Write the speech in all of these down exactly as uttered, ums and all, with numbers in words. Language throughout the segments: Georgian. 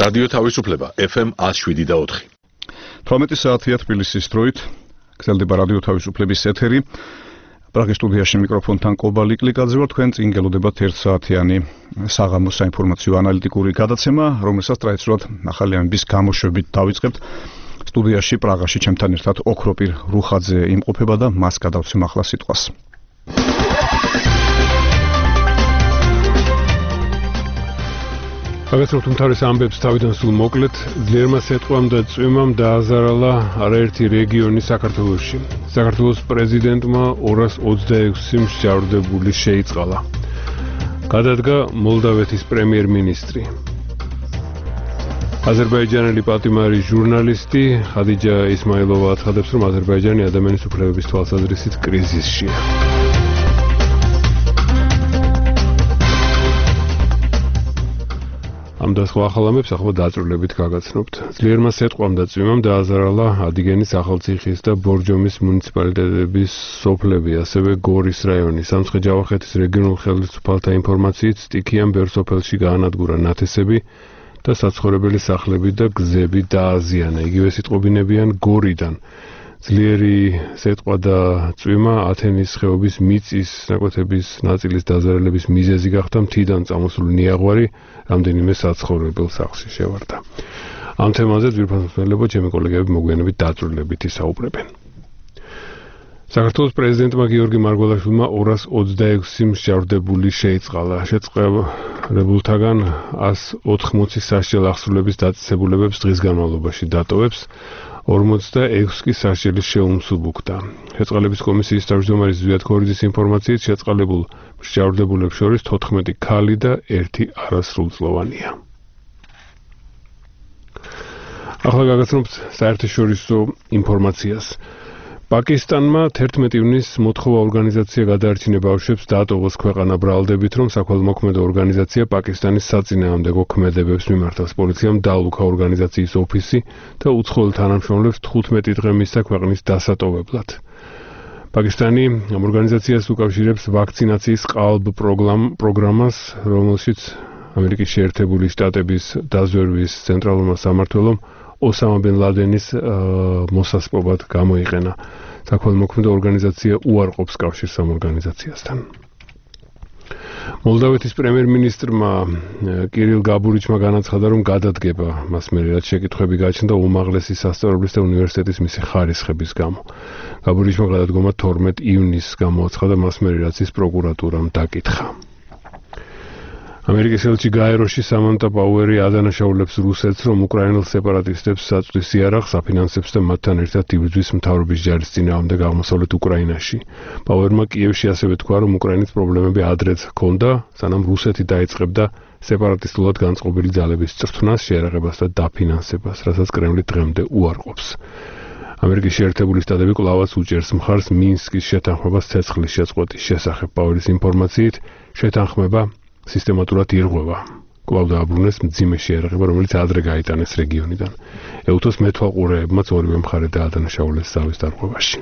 რადიო თავისუფლება ეფ ემ one oh seven და four. თვრამეტი საათია თბილისის დროით. გრძელდება რადიო თავისუფლების ეთერი. პრაღის სტუდიაში მიკროფონთან კობალი კლიკაძე ვარ. თქვენ წინ გელოდებათ ერთ საათიანი საღამო საინფორმაციო ანალიტიკური გადაცემა, რომელსაც ტრადიციულად ახალი ამბის გამოშვებით დავიწყებთ. სტუდიაში პრაღაში ჩემთან ერთად ოქროპირ რუხაძე იმყოფება და მას გადავცემ ახლა სიტყვას. აგაცნობთ უმთავრეს ამბებს თავიდან სულ მოკლედ. ძლიერმა სიტყვამ და წვიმამ დააზარალა არაერთი რეგიონი საქართველოში. საქართველოს პრეზიდენტმა ორას ოცდაექვსი მსჯავრდებული შეიწყალა. გადადგა მოლდავეთის პრემიერ-მინისტრი. აზერბაიჯანელი პატიმარი ჟურნალისტი ხადიჯა ისმაილოვა აცხადებს, რომ აზერბაიჯანი ადამიანის უფლებების თვალსაზრისით კრიზისშია. ამ და სხვა ახალამებს ახლა დაწვრილებით გაგაცნობთ. ძლიერმა სიტყვამ და წვიმამ დააზარალა ადიგენის, ახალციხის და ბორჯომის მუნიციპალიტეტების სოფლები, ასევე გორის რაიონი. სამცხე-ჯავახეთის რეგიონულ ხელისუფალთა ინფორმაციით სტიქიან ბევრ სოფელში გაანადგურა ნათესები და საცხოვრებელი სახლები და გზები დააზიანა. იგივე სიტყვებინებიან გორიდან. ძლიერი სიტყვა და წვიმა ათენის ხეობის მიწის ნაკვეთების ნაწილის დაზარალების მიზეზი გახდა. მთიდან წამოსული ნიაღვარი რამდენიმე საცხოვრებელ სახლში შევარდა. ამ თემაზე ძვირფასმცემლებო ჩემი კოლეგები მოგვიანებით დაწვრილებით ისაუბრებენ. საქართველოს პრეზიდენტმა გიორგი მარგველაშვილმა ორას ოცდაექვსი მსჯავრდებული შეიწყალა. შეწყებულთაგან ას ოთხმოცი სასჯელ აღსრულების დაწესებულებებს დღის განმავლობაში დატოვებს. ორმოცდაექვსი კი სასჯელის შეუმსუბუქდა. შეწყალების კომისიის თავმჯდომარის ზვიად ქორიძის ინფორმაციით შეწყალებულ მსჯავრდებულებს შორის თოთხმეტი ქალი და ერთი არასრულწლოვანია. ახლა გაგაცნობთ საერთაშორისო ინფორმაციას. პაკისტანმა თერთმეტი ივნისს მოთხოვა ორგანიზაცია გადაარჩინა ბავშვებს დაატოვოს ქვეყანა ბრალდებით, რომ საქველმოქმედო ორგანიზაცია პაკისტანის საწინააღმდეგო ქმედებებს მიმართავს. პოლიციამ დაალუქა ორგანიზაციის ოფისი და უცხოელ თანამშრომლებს თხუთმეტი დღე მისცა ქვეყნის დასატოვებლად. პაკისტანი ამ ორგანიზაციას უკავშირებს ვაქცინაციის ყალბ პროგრამას, რომელშიც ამერიკის შეერთებული შტატების დაზვერვის ცენტრალურმა სამმართველომ ოსამა ბენ ლადენის მოსასპობად გამოიყენა. საქველმოქმედო ორგანიზაცია უარყოფს კავშირს ამ ორგანიზაციასთან. მოლდავეთის პრემიერ-მინისტრმა კირილ გაბურიჩმა განაცხადა, რომ გადადგება მას მერე, რაც შეკითხვები გააჩნდა უმაღლესი სასწავლებლის და უნივერსიტეტის მისი ხარისხების გამო. გაბურიჩმა გადადგომა თორმეტი ივნისს გამოაცხადა, მას მერე, რაც ის პროკურატურამ დაკითხა. ამერიკის ელჩი გაეროში სამანტა პაუერი ადანაშაულებს რუსეთს, რომ უკრაინელ სეპარატისტებს საწვდის იარაღს აფინანსებს და მათთან ერთად იბრძვის მთავრობის ჯარის წინააღმდეგ აღმოსავლეთ უკრაინაში. პაუერმა კიევში ასევე თქვა, რომ უკრაინის პრობლემები ადრეც ჰქონდა, სანამ რუსეთი დაიწყებდა სეპარატისტულად განწყობილი ძალების წრთნას, შეიარაღებას და დაფინანსებას, რასაც კრემლი დღემდე უარყოფს. ამერიკის შეერთებული შტატები კვლავაც უჭერს მხარს მინსკის შეთანხმებას ცეცხლის შეწყვეტის შესახებ. პაუერის ინფორმაციით შეთანხმება სისტემატურად ირღვევა. კვლავ დააბრუნეს მძიმე შეიარაღება, რომელიც ადრე გაიტანეს რეგიონიდან. ეუთოს მეთვალყურეებმაც ორივე მხარე დაადანაშაულეს ზავის დარღვევაში.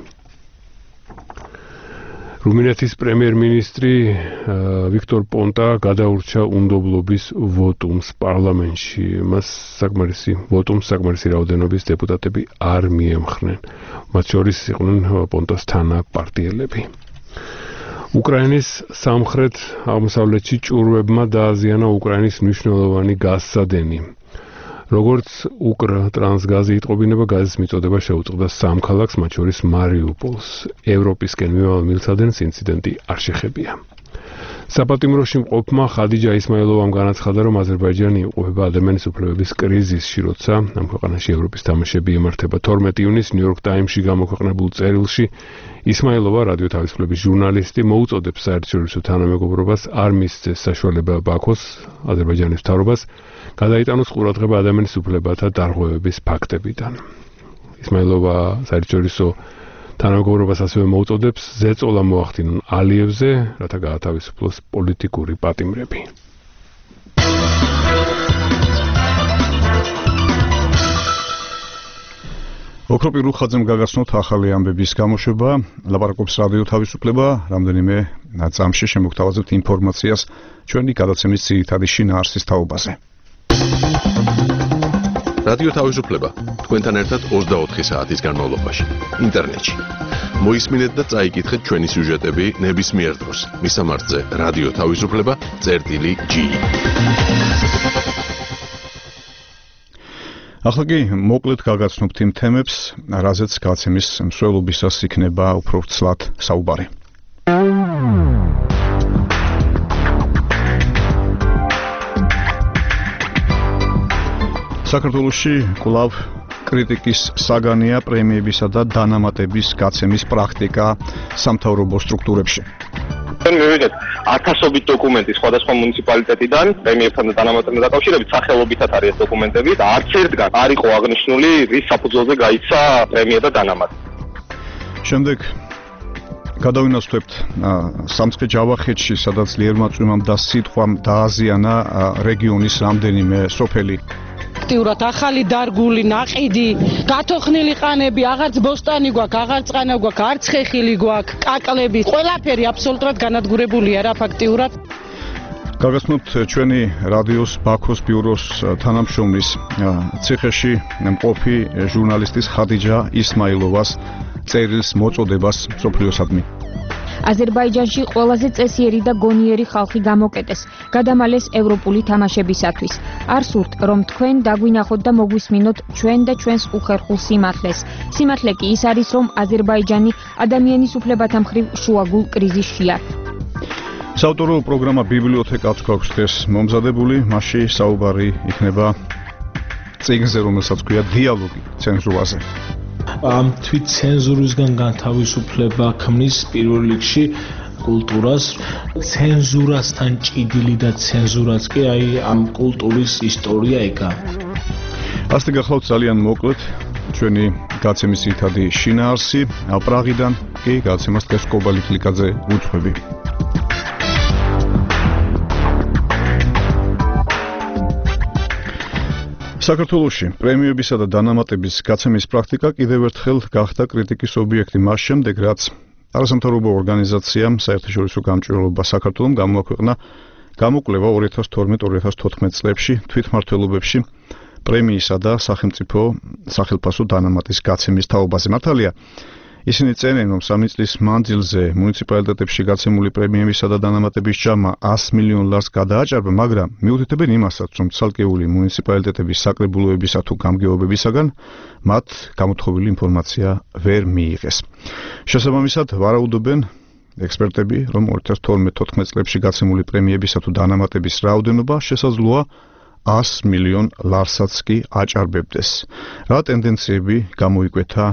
რუმინეთის პრემიერ-მინისტრი ვიქტორ პონტა გადაურჩა უნდობლობის ვოტუმს პარლამენტში. მას საკმარისი ვოტუმს საკმარისი რაოდენობის დეპუტატები არ მიემხრნენ. მათ შორის იყვნენ პონტას თანაპარტიელები. უკრაინის სამხრეთ აღმოსავლეთში ჭურვებმა დააზიანა უკრაინის მნიშვნელოვანი გაზსადენი. როგორც უკრ ტრანსგაზი იტყობინება, გაზის მიწოდება შეუწყდა სამ ქალაქს, მათ შორის მარიუპოლს. ევროპისკენ მიმავალ მილსადენს ინციდენტი არ შეხებია. საპატიმროში მყოფმა ხადიჯა ისმაილოვამ განაცხადა, რომ აზერბაიჯანი იყოფება ადამიანის უფლებების კრიზისში, როცა ამ ქვეყანაში ევროპის თამაშები იმართება. თორმეტი ივნისს ნიუ-იორკ ტაიმსში გამოქვეყნებულ წერილში ისმაილოვა, რადიო თავისუფლების ჟურნალისტი, მოუწოდებს საერთაშორისო თანამეგობრობას არ მისცეს საშუალება ბაქოს, აზერბაიჯანის მთავრობას, გადაიტანოს ყურადღება ადამიანის უფლებათა დარღვევების ფაქტებიდან. ისმაილოვა საერთაშორისო თანამეგობრობას ასევე მოუწოდებს ზეწოლა მოახდინონ ალიევზე, რათა გაათავისუფლოს პოლიტიკური პატიმრები. ოქროპირ რუხაძემ გაგაცნოთ ახალი ამბების გამოშვება, ლაპარაკობს რადიო თავისუფლება, რამდენიმე წამში შემოგთავაზებთ ინფორმაციას ჩვენი გადაცემის ძირითადი შინაარსის თაობაზე. რადიო თავისუფლება თქვენთან ერთად ოცდაოთხი საათის განმავლობაში ინტერნეტში. მოისმინეთ და წაიკითხეთ ჩვენი სიუჟეტები ნებისმიერ დროს. მისამართზე რადიო თავისუფლება წერტილი ჯი. ახლა კი მოკლედ გაგაცნობთ იმ თემებს, რაზეც გაცემის მსვლელობისას იქნება უფრო ცლად საუბარი. საქართველოში კვლავ კრიტიკის საგანია პრემიებისა და დანამატების გაცემის პრაქტიკა სამთავრობო სტრუქტურებში. მივიღეთ ათასობით დოკუმენტი სხვადასხვა მუნიციპალიტეტიდან პრემიებთან და დანამატებთან დაკავშირებით სახელობითად არის ეს დოკუმენტები და არც ერთგან არ იყო აღნიშნული რის საფუძველზე გაიცა პრემია და დანამატი. შემდეგ გადავინაცვლებთ სამცხე ჯავახეთში, სადაც ლიერმა წვიმამ და სიტყვამ დააზიანა რეგიონის რამდენიმე სოფელი. აქტიურად ახალი დარგული, ნაყიდი, გათოხნილი ყანები, აღარც ბოსტანი გვაქვს, აღარც ყანა გვაქვს, არც ხეხილი გვაქვს, კაკლები, ყველაფერი აბსოლუტურად განადგურებულია რა ფაქტიურად. გაგაცნობთ ჩვენი რადიოს ბაქოს ბიუროს თანამშრომლის ციხეში მყოფი ჟურნალისტის ხადიჯა ისმაილოვას წერილს მოწოდებას მსოფლიოსადმი. აზერბაიჯანში ყველაზე წესიერი და გონიერი ხალხი გამოკეტეს, გადამალეს ევროპული თამაშებისათვის. არ სურთ, რომ თქვენ დაგვინახოთ და მოგვისმინოთ ჩვენ და ჩვენს უხერხულ სიმართლეს. სიმართლე კი ის არის, რომ აზერბაიჯანი ადამიანის უფლებათა მხრივ შუაგულ კრიზისშია. საავტორო პროგრამა ბიბლიოთეკაც გვაქვს დღეს მომზადებული, მასში საუბარი იქნება წიგნზე, რომელსაც ქვია დიალოგი ცენზურაზე. ამ თვით ცენზურისგან განთავისუფლება ქმნის პირველ რიგში კულტურას, ცენზურასთან ჭიდილი და ცენზურაც კი აი ამ კულტურის ისტორია ეკა. ასეთი გახლავთ ძალიან მოკლედ ჩვენი გაცემის ძირითადი შინაარსი, პრაღიდან კი გაცემას დღეს კობალი კლიკაძე უძღვები. საქართველოში პრემიებისა და დანამატების გაცემის პრაქტიკა კიდევ ერთხელ გახდა კრიტიკის ობიექტი მას შემდეგ, რაც არასამთავრობო ორგანიზაციამ საერთაშორისო გამჭვირვალობა საქართველოს გამოაქვეყნა გამოკვლევა ორი ათას თორმეტ ორი ათას თოთხმეტ წლებში თვითმმართველობებში პრემიისა და სახელმწიფო სახელმწიფო დანამატის გაცემის თაობაზე. მართალია, ისინი წერენ, რომ სამი წლის მანძილზე მუნიციპალიტეტებში გაცემული პრემიებისა და დანამატების ჯამა ას მილიონ ლარს გადააჭარბა, მაგრამ მიუთითებენ იმასაც, რომ ცალკეული მუნიციპალიტეტების საკრებულოებისა თუ გამგეობებისაგან მათ გამოთხოვილი ინფორმაცია ვერ მიიღეს. შესაბამისად, ვარაუდობენ ექსპერტები, რომ ორი ათას თორმეტ თოთხმეტ წლებში გაცემული პრემიებისა თუ დანამატების რაოდენობა შესაძლოა ას მილიონ ლარსაც კი აჭარბებდეს. რა ტენდენციები გამოიკვეთა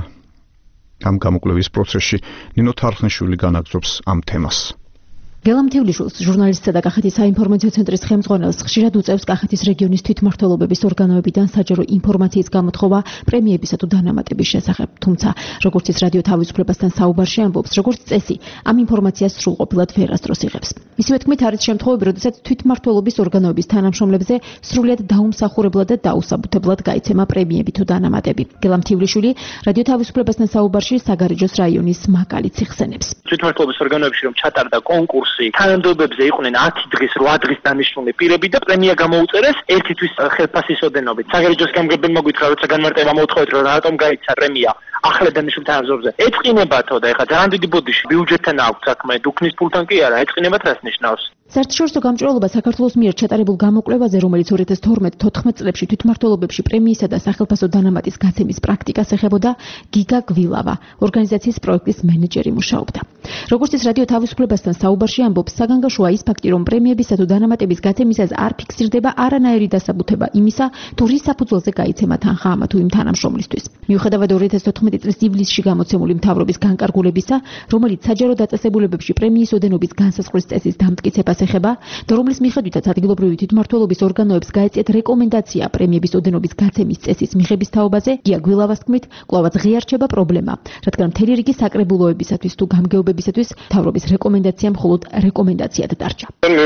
ამ გამოკვლევის პროცესში? ნინო თარხნიშვილი განაგრძობს ამ თემას. გელამთევლიშვილი ჟურნალისტსა და კახეთის საინფორმაციო ცენტრის ხელმძღვანელს ხშირად უწევს კახეთის რეგიონის თვითმმართველობების ორგანოებიდან საჯარო ინფორმაციის გამოთხოვა პრემიებისა თუ დანამატების შესახებ. თუმცა, როგორც ის რადიო თავისუფლებასთან საუბარში ამბობს, როგორც წესი, ამ ინფორმაციას სრულყოფილად ვერასდროს იღებს. მისივე თქმით, არის შემთხვევები, როდესაც თვითმმართველობის ორგანოების თანამშრომლებზე სრულიად დაუმსახურებლად და დაუსაბუთებლად გაიცემა პრემიები თუ დანამატები. გელამთევლიშვილი რადიო თავისუფლებასთან საუბარში საგარეჯოს რაიონის მაკალიც იხსენებს. თვითმმართველობის ორგანოებში რომ ჩატარდა კონკურსი, თანამდებობებზე იყვნენ ათი დღის, რვა დღის დანიშნული პირები და პრემია გამოუწერეს ერთი თვის ხელფასის ოდენობით. საგარეჯოს გამგებელმა გითხრა, როცა განმარტება მოთხოვეთ, რომ რატომ გაიცა პრემია ახლა დანიშნულ თანამდებობებზე. ეწყინებათო და ეხლა ძალიან დიდი ბოდიში ბიუჯეტთან აქვს საქმე, დუქნის ფულთან კი არა, ეწყინებათ რას ნიშნავს? საერთაშორისო გამჭვირვალობა საქართველოს მიერ ჩატარებულ გამოკვლევაზე, რომელიც ორი ათას თორმეტ თოთხმეტ წლებში თვითმმართველობებში პრემიისა და სახელმწიფო დანამატის გაცემის პრაქტიკას ეხებოდა გიგა გვილავა, ორგანიზაციის პროექტის მენეჯერი მუშაობდა. როგორც ის რადიო თავისუფლებასთან საუბარში ამბობს, საგანგაშოა ის ფაქტი, რომ პრემიებისა თუ დანამატების გაცემისას არ ფიქსირდება არანაირი დასაბუთება იმისა, თუ რის საფუძველზე გაიცემა თანხა ამა თუ იმ თანამშრომლისთვის. მიუხედავად ორი ათას თოთხმეტი წლის ივლისში გამოცემული მთავრობის განკარგულებისა, რომელიც საჯარო დაწესებულებებში პრემიის ოდენობის განსაზღვრის წესის დამტკიცებას ეხება და რომლის მიხედვითაც ადგილობრივი თვითმმართველობის ორგანოებს გაეწიათ რეკომენდაცია პრემიების ოდენობის გაცემის წესის მიღების თაობაზე, გია გვილავას თქმით, კვლავაც ღიარჩება პრობლემა, რადგან მთელი რიგი საკრებულოებისათვის თუ გამგეობებისათვის მთავრობის რეკომენდაცია მხოლოდ რეკომენდაციად დარჩა. მივიღეთ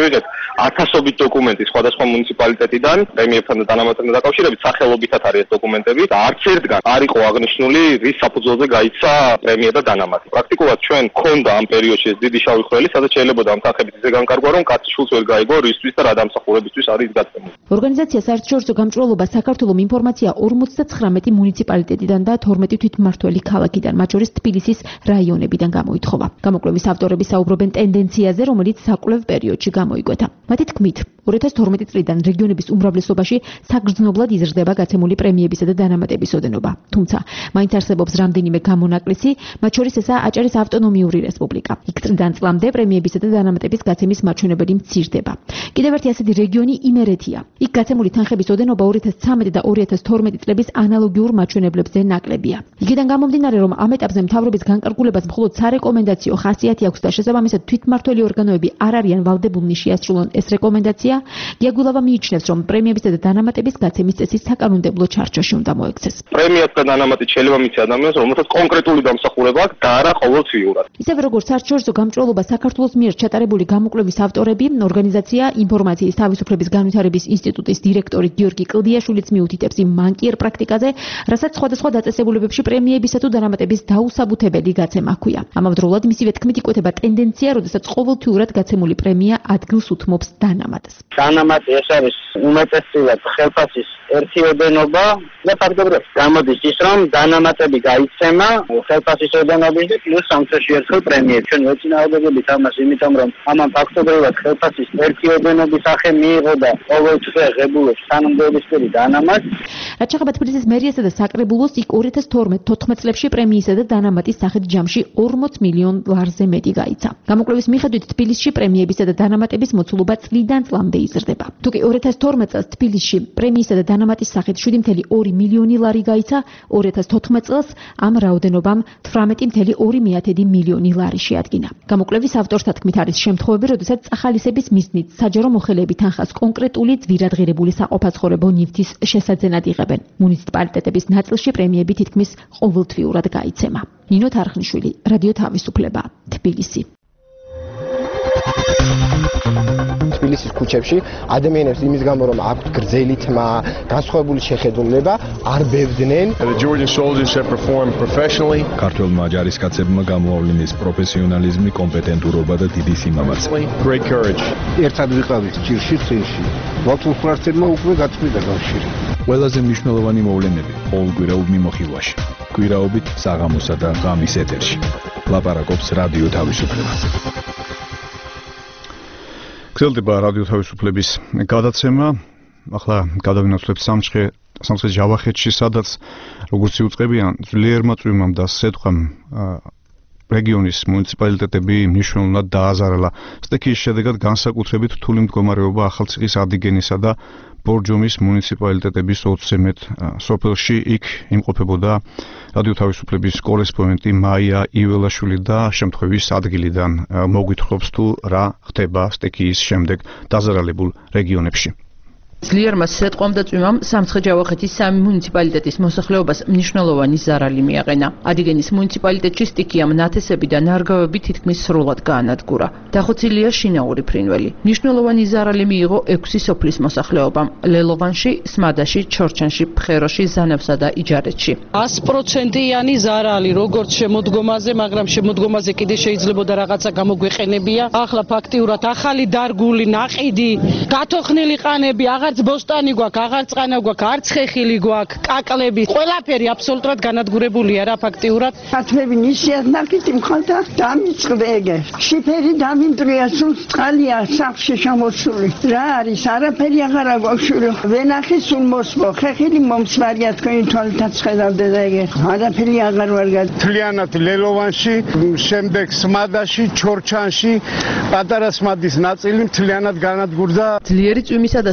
ათასობით დოკუმენტი სხვადასხვა მუნიციპალიტეტიდან, პრემიებთან და დანამატებთან დაკავშირებით სახელობითად არის ეს დოკუმენტები და არც ერთგან არ იყო აღნიშნული რის საფუძველზე გაიცა პრემია და დანამატი. პრაქტიკულად ჩვენ გქონდა ამ პერიოდში ეს დიდი შავი ხვრელი, სადაც შეიძლება ამ თანხებით ისე განკარგვა, რომ კაცი შულს ვერ გაიგო რისთვის და რა დამსახურებისთვის არის გაწეული. ორგანიზაცია საერთაშორისო გამჭვირვალობა საქართველოს ინფორმაცია ორმოცდათხრამეტი მუნიციპალიტეტიდან და თორმეტი თვითმმართველი ქალაქიდან, მათ შორის თბილისის რაიონებიდან გამოითხოვა. გამოკვლევის ავტორები საუბრობენ ტენდენციაზე, რომელიც საკვლევ პერიოდში გამოიკვეთა. მათი თქმით, ორი ათას თორმეტი წლიდან რეგიონების უმრავლესობაში საგრძნობლად იზრდება გაცემული პრემიებისა და დანამატების ოდენობა. თუმცა, მაინც არსებობს რამდენიმე გამონაკლისი, მათ შორის ესაა აჭარის ავტონომიური რესპუბლიკა. იქ წლიდან წლამდე პრემიებისა და დანამატების გაცემის მაჩვენებელი მცირდება. კიდევ ერთი ასეთი რეგიონი იმერეთია. იქ გაცემული თანხების ოდენობა ორი ათას ცხრამეტი და ორი ათას თორმეტი წლების ანალოგიურ მაჩვენებლებზე ნაკლებია. იქიდან გამომდინარე, რომ ამ ეტაპზე მთავრობის განკარგულებას მხოლოდ სარეკომენდაციო ხასიათი აქვს და შესაბამისად თვითმმართველი ორგანოები არ არიან ვალდებულნი შეასრულონ ეს რეკომენდაცია, გიაგვილავა მიიჩნევს, რომ პრემიებისა და დანამატების გაცემის წესი საკანონმდებლო ჩარჩოში უნდა მოექცეს. პრემიას და დანამატის შეიძლება მიცე ადამიანს, რომელსაც კონკრეტული დამსახურება აქვს და არა ყოველთვიურად. ისევე როგორც საერთაშორისო გამჭვირვალობა საქართველოს მიერ ჩატარებული გამოკვლევის ავტორები, ორგანიზაცია ინფორმაციის თავისუფლების განვითარების ინსტიტუტის დირექტორი გიორგი კლდიაშვილიც მიუთითებს იმ მანკიერ პრაქტიკაზე, რასაც სხვადასხვა დაწესებულებებში პრემიებისა თუ დანამატების დაუსაბუთებელი გაცემა ჰქვია. ამავდროულად მისივე თქმით იკვეთება ტენდენცია, როდესაც ყოველთვიურად გაცემული პრემია ადგილს უთმობს დანამატს. დანამატი ეს არის უმეტესწილად ხელფასის ერთი ოდენობა და ფაქტობრივად გამოდის ის, რომ დანამატები გაიცემა ხელფასის ოდენობის და პლუს სამწუხაროდ ერთხელ პრემიები. ჩვენ ვეწინააღმდეგებით ამას, იმიტომ რომ ამან ფაქტობრივად ხელფასის ერთი ოდენობის სახე მიიღო და ყოველთვე ღებულობს თანამდებობისფერი დანამატს. რაც შეეხება თბილისის მერიასა და საკრებულოს, იქ ორი ათას თორმეტ თოთხმეტ წლებში პრემიისა და დანამატის სახით ჯამში ორმოც მილიონ ლარზე მეტი გაიცა. გამოკვლევის მიხედვით თბილისში პრემიებისა და დანამატების მოცულობა წლიდან წლამდე იზრდება. თუკი ორი ათას თორმეტ წელს თბილისში პრემიისა და დანამატის სახით შვიდი კoma ორი მილიონი ლარი გაიცა, ორი ათას თოთხმეტ წელს ამ რაოდენობამ თვრამეტი კoma ორი მილიონი ლარი შეადგინა. გამოკვლევის ავტორთა თქმით არის შემთხვევები, როდესაც წახალისების მიზნით საჯარო მოხელეები თანხას კონკრეტული ძვირადღირებული საყოფაცხოვრებო ნივთის შესაძენად იღებენ. მუნიციპალიტეტების ნაწილში პრემიები თითქმის ყოველთვიურად გაიცემა. ნინო თარხნიშვილი, რადიო თავისუფლება, თბილისი. თბილისის ქუჩებში ადამიანებს იმის გამო რომ აქვთ გრძელი თმა, განსხვავებული შეხედულება, არ ბევდნენ. ქართველმა ჯარისკაცებმა გამოავლინეს პროფესიონალიზმი, კომპეტენტურობა და დიდი სიმამაცე. ერთად ვიყავით ჭირში წინში. ვალთულხურასერმა უკვე გაწყვიტა კავშირი. ყველაზე მნიშვნელოვანი მოვლენები ყოველკვირეულ მიმოხილვაში. კვირაობით საღამოსა და ღამის ეთერში. ლაპარაკობს რადიო თავისუფლება. გრძელდება რადიო თავისუფლების გადაცემა. ახლა გადავინაცვლებთ სამცხე სამცხის ჯავახეთში, სადაც როგორც იუწყებიან ძლიერმა წვიმამ და სეტყვამ რეგიონის მუნიციპალიტეტები მნიშვნელოვნად დააზარალა. სტექიის შედეგად განსაკუთრებით რთული მდგომარეობა ახალციხის ადიგენისა და ბორჯომის მუნიციპალიტეტების ოცზე მეტ სოფელში. იქ იმყოფებოდა რადიო თავისუფლების კორესპონდენტი მაია იველაშვილი და შემთხვევის ადგილიდან მოგვითხრობს თუ რა ხდება სტექიის შემდეგ დაზარალებულ რეგიონებში. ძლიერმა სეტყვამ და წვიმამ სამცხე-ჯავახეთის სამი მუნიციპალიტეტის მოსახლეობას მნიშვნელოვანი ზარალი მიაყენა. ადიგენის მუნიციპალიტეტში სტიქიამ ნათესები და ნარგავები თითქმის სრულად გაანადგურა. დახოცილია შინაური ფრინველი. მნიშვნელოვანი ზარალი მიიღო ექვსი სოფლის მოსახლეობამ: ლელოვანში, სმადაში, ჩორჩანში, ფხეროში, ზანავსა და იჯარეთში. ას პროცენტიანი ზარალი, როგორც შემოდგომაზე, მაგრამ შემოდგომაზე კიდე შეიძლებოდა რაღაცა გამოგვეყენებია. ახლა ფაქტიურად ახალი დარგული, ნაყიდი, გათოხნილი ყანები, აღარც ბოსტანი გვაქვს, აღარც ყანა გვაქვს, არც ხეხილი გვაქვს, კაკლები, ყველაფერი აბსოლუტურად განადგურებულია რა ფაქტიურად. ქათმები ნისიათ ნაკითი მხალთა დამიწყდა ეგე. შიფერი დამიმტრია, სულ წყალია სახლში შემოსული. რა არის? არაფერი აღარ აგვაქვს. ვენახი სულ მოსმო, ხეხილი მომსვარია თქვენი თვალთაც ხედავდე და ეგე. არაფერი აღარ ვარ გად. თლიანად ლელოვანში, შემდეგ სმადაში, ჩორჩანში, პატარა სმადის ნაწილი მთლიანად განადგურდა. ძლიერი წვიმისა და სეტყვის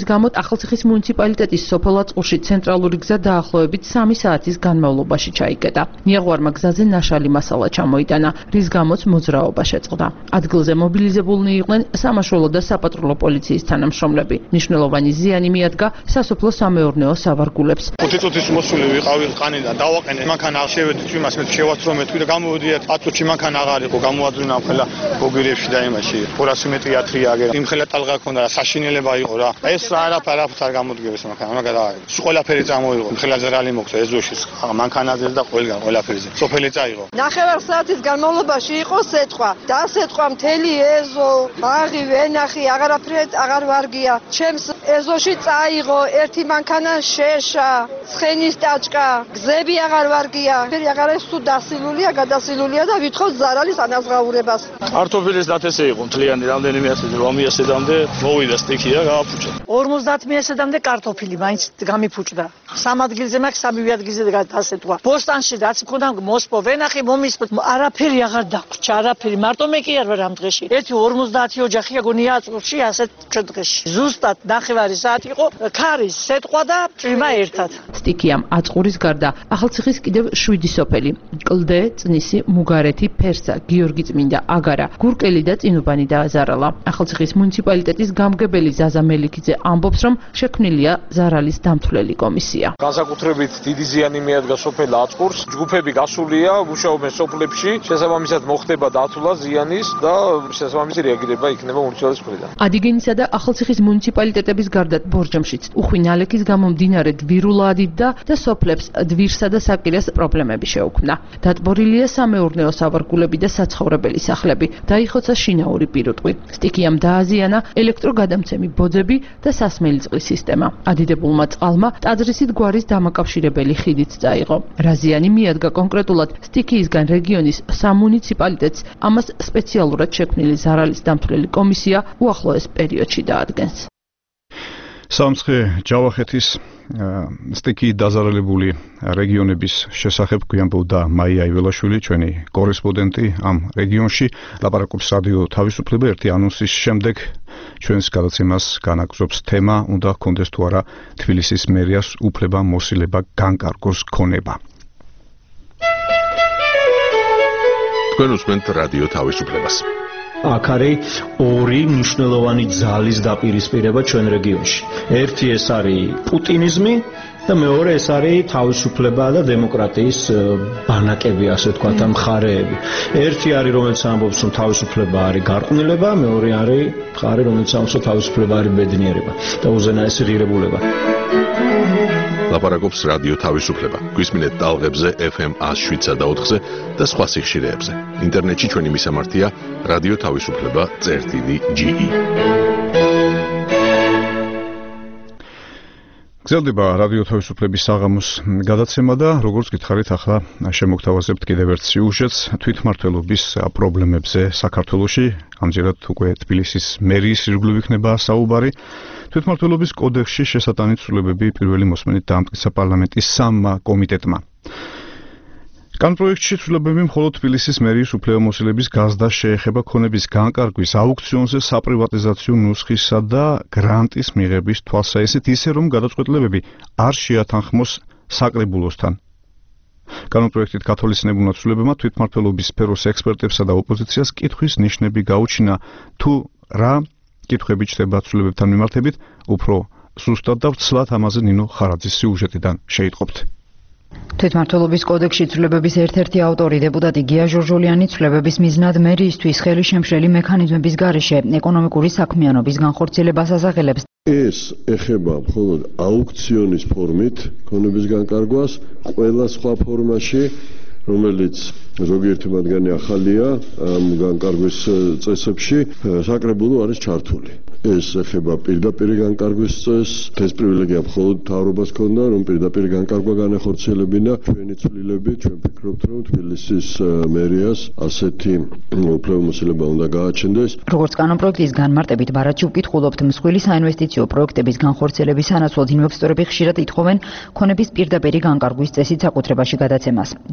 გამო ახალციხის მუნიციპალიტეტის სოფელაწყურში ცენტრალური გზა დაახლოებით სამი საათის განმავლობაში ჩაიკეტა. ნიაღვარმა გზაზე ნაშალი მასალა ჩამოიტანა, რის გამოც მოძრაობა შეწყდა. ადგილზე მობილიზებულნი იყვნენ სამაშველო და საპატრულო პოლიციის თანამშრომლები. მნიშვნელოვანი ზიანი მიადგა სასოფლო სამეურნეო სავარგულებს. ხუთი წუთის მოსული ვიყავი ყანიდან, დავაყენე, მანქანა არ შევედით იმას, მე შევაცრო მეთქვი და გამოვიდიათ ათ წუთში მანქანა აღარ იყო, გამოაძვინა ყველა გოგირებში და იმაში. ორასი მეტრი ათრია აგერა. იმხელა ტალღა ქონდა რა, საშინელება იყო რა. ეს არაფერ არ გამოდგებეს მანქანა, მაგა და ყველაფერი წამოიღო. იმხელა ზრალი მოხდა ეზოშიც, მანქანაზე და ყველგან ყველაფერზე. სოფელი წაიღო. ნახევარ საათის განმავლობაში იყო სეტყვა. და სეტყვა მთელი ეზო, ბაღი, ვენახი, აღარაფერი აღარ ვარგია. ჩემს ეზოში წაიღო ერთი მანქანა შეშა, ცხენის ტაჭკა, გზები აღარ ვარგია. ფერი აღარ ეს თუ დასილულია, გადასილულია და ვითხოვთ ზარალის ანაზღაურებას. კარტოფილის დათესე იყო მთლიანი რამდენიმე ასეთი რომიასედამდე მოვიდა სტიქი და გააფუჭა. ორმოცდაათ მიასედამდე კარტოფილი მაინც გამიფუჭდა. სამ ადგილზე მაქვს, სამივე ადგილზე დასეტყვა. ბოსტანში რაც მქონდა მოსპო, ვენახი მომისპო, არაფერი აღარ დაგვჭა, არაფერი. მარტო მე კი არ ვარ ამ დღეში. ერთი ორმოცდაათი ოჯახია გონია აწყურში ასეთ ჩვენ დღეში. ზუსტად ნახევარი საათი იყო ქარის სეტყვა და ჭრიმა ერთად. სტიქიამ აწყურის გარდა ახალციხის კიდევ შვიდი სოფელი: კლდე, წნისი, მუგარეთი, ფერსა, გიორგი წმინდა, აგარა, გურკელი და წინუბანი დააზარალა. ახალციხის მუნიციპალიტეტის გამგებელი ზაზა მელიქიძე ამბობს, რომ შექმნილია ზარალის დამთვლელი კომისია. განსაკუთრებით დიდი ზიანი მიადგა სოფელ აწყურს, ჯგუფები გასულია, მუშაობენ სოფლებში, შესაბამისად მოხდება დათვლა ზიანის და შესაბამისი რეაგირება იქნება მუნიციპალიტეტის მხრიდან. ადიგენისა და ახალციხის მუნიციპალიტეტების გარდა ბორჯომშიც უხვი ნალექის გამო მდინარე დვირულაადიდდა და სოფლებს დვირსა და საკირას პრობლემები შეუქმნა. დატბორილია სამეურნეო სავარგულები და საცხოვრებელი სახლები, დაიხოცა შინაური პირუტყვი. სტიქიამ დააზიანა ელექტროგადამცემი ბოძები და სასმელი წყლის სისტემა. ადიდებულმა წყალმა ტაძრისით გვარის დამაკავშირებელი ხიდიც წაიღო. რაზიანი მიადგა კონკრეტულად სტიქიისგან რეგიონის სამუნიციპალიტეტს, ამას სპეციალურად შექმნილი ზარალის დამთვლელი კომისია უახლოეს პერიოდში დაადგენს. სამცხე ჯავახეთის სტიქიით დაზარალებული რეგიონების შესახებ გვიამბობდა მაია იველაშვილი, ჩვენი კორესპონდენტი ამ რეგიონში. ლაპარაკობს რადიო თავისუფლება. ერთი ანონსის შემდეგ ჩვენს გადაცემას განაგრძობს თემა, უნდა ჰქონდეს თუ არა თბილისის მერიას უფლება მოსილება განკარგოს ქონება. თქვენ უსმენთ რადიო თავისუფლებას. აქ არის ორი მნიშვნელოვანი ძალის დაპირისპირება ჩვენ რეგიონში. ერთი ეს არის პუტინიზმი და მეორე ეს არის თავისუფლება და დემოკრატიის ბანაკები, ასე ვთქვათ, ამ მხარეები. ერთი არის, რომელიც ამბობს, რომ თავისუფლება არის გარყვნილება, მეორე არის მხარე, რომელიც ამბობს, რომ თავისუფლება არის ბედნიერება და უზენაესი ღირებულება. ლაპარაკობს რადიო თავისუფლება. გვისმინეთ ტალღებზე ეფ ემ ას შვიდსა და ოთხზე და სხვა სიხშირეებზე. ინტერნეტში ჩვენი მისამართია რადიო თავისუფლება წერტილი ჯი ი. გრძელდება რადიო თავისუფლების საღამოს გადაცემა და როგორც გითხარით, ახლა შემოგთავაზებთ კიდევ ერთ სიუჟეტს თვითმმართველობის პრობლემებზე საქართველოში. ამჯერად უკვე თბილისის მერიის ირგვლივ იქნება საუბარი. თვითმმართველობის კოდექსში შესატანი ცვლილებები პირველი მოსმენით დაამტკიცა პარლამენტის სამმა კომიტეტმა. კანონპროექტში ცვლილებები მხოლოდ თბილისის მერიის უფლებამოსილების გაზდა შეეხება ქონების განკარგვის, აუქციონზე საპრივატიზაციო ნუსხისა და გრანტის მიღების თვალსაჩინოდ ისე, რომ გადაწყვეტილებები არ შეათანხმოს საკრებულოსთან. კანონპროექტით გათვალისწინებულმა ცვლილებებმა თვითმმართველობის სფეროს ექსპერტებსა და ოპოზიციას კითხვის ნიშნები გაუჩინა, თუ რა კითხვები ჩდება ცვლილებებთან მიმართებით, უფრო სუსტად და ვცლად ამაზე ნინო ხარაძის სიუჟეტიდან შეიტყობთ. თვითმმართველობის კოდექსში ცვლილებების ერთ-ერთი ავტორი დეპუტატი გია ჟორჟოლიანი ცვლილებების მიზნად მერიისთვის ხელი შემშლელი მექანიზმების გარეშე ეკონომიკური საქმიანობის განხორციელებას ასახელებს. ეს ეხება მხოლოდ აუქციონის ფორმით ქონების განკარგვას, ყველა სხვა ფორმაში, რომელიც ზოგიერთი მათგანი ახალია ამ განკარგვის წესებში, საკრებულო არის ჩართული. ეს ეხება პირდაპირ განკარგვის წესს, ეს პრივილეგია მხოლოდ მთავრობას ჰქონდა, რომ პირდაპირ განკარგვა განახორციელებინა. ჩვენი ცვლილებით, ჩვენ ფიქრობთ, რომ თბილისის მერიას ასეთი უფლებამოსილება უნდა გააჩნდეს. როგორც კანონპროექტის განმარტებით ბარათში ვკითხულობთ, მსხვილი საინვესტიციო პროექტების განხორციელების სანაცვლოდ ინვესტორები ხშირად ითხოვენ ქონების პირდაპირ განკარგვის წესით საკუთრებაში გადაცემას. ზემო აღნიშნული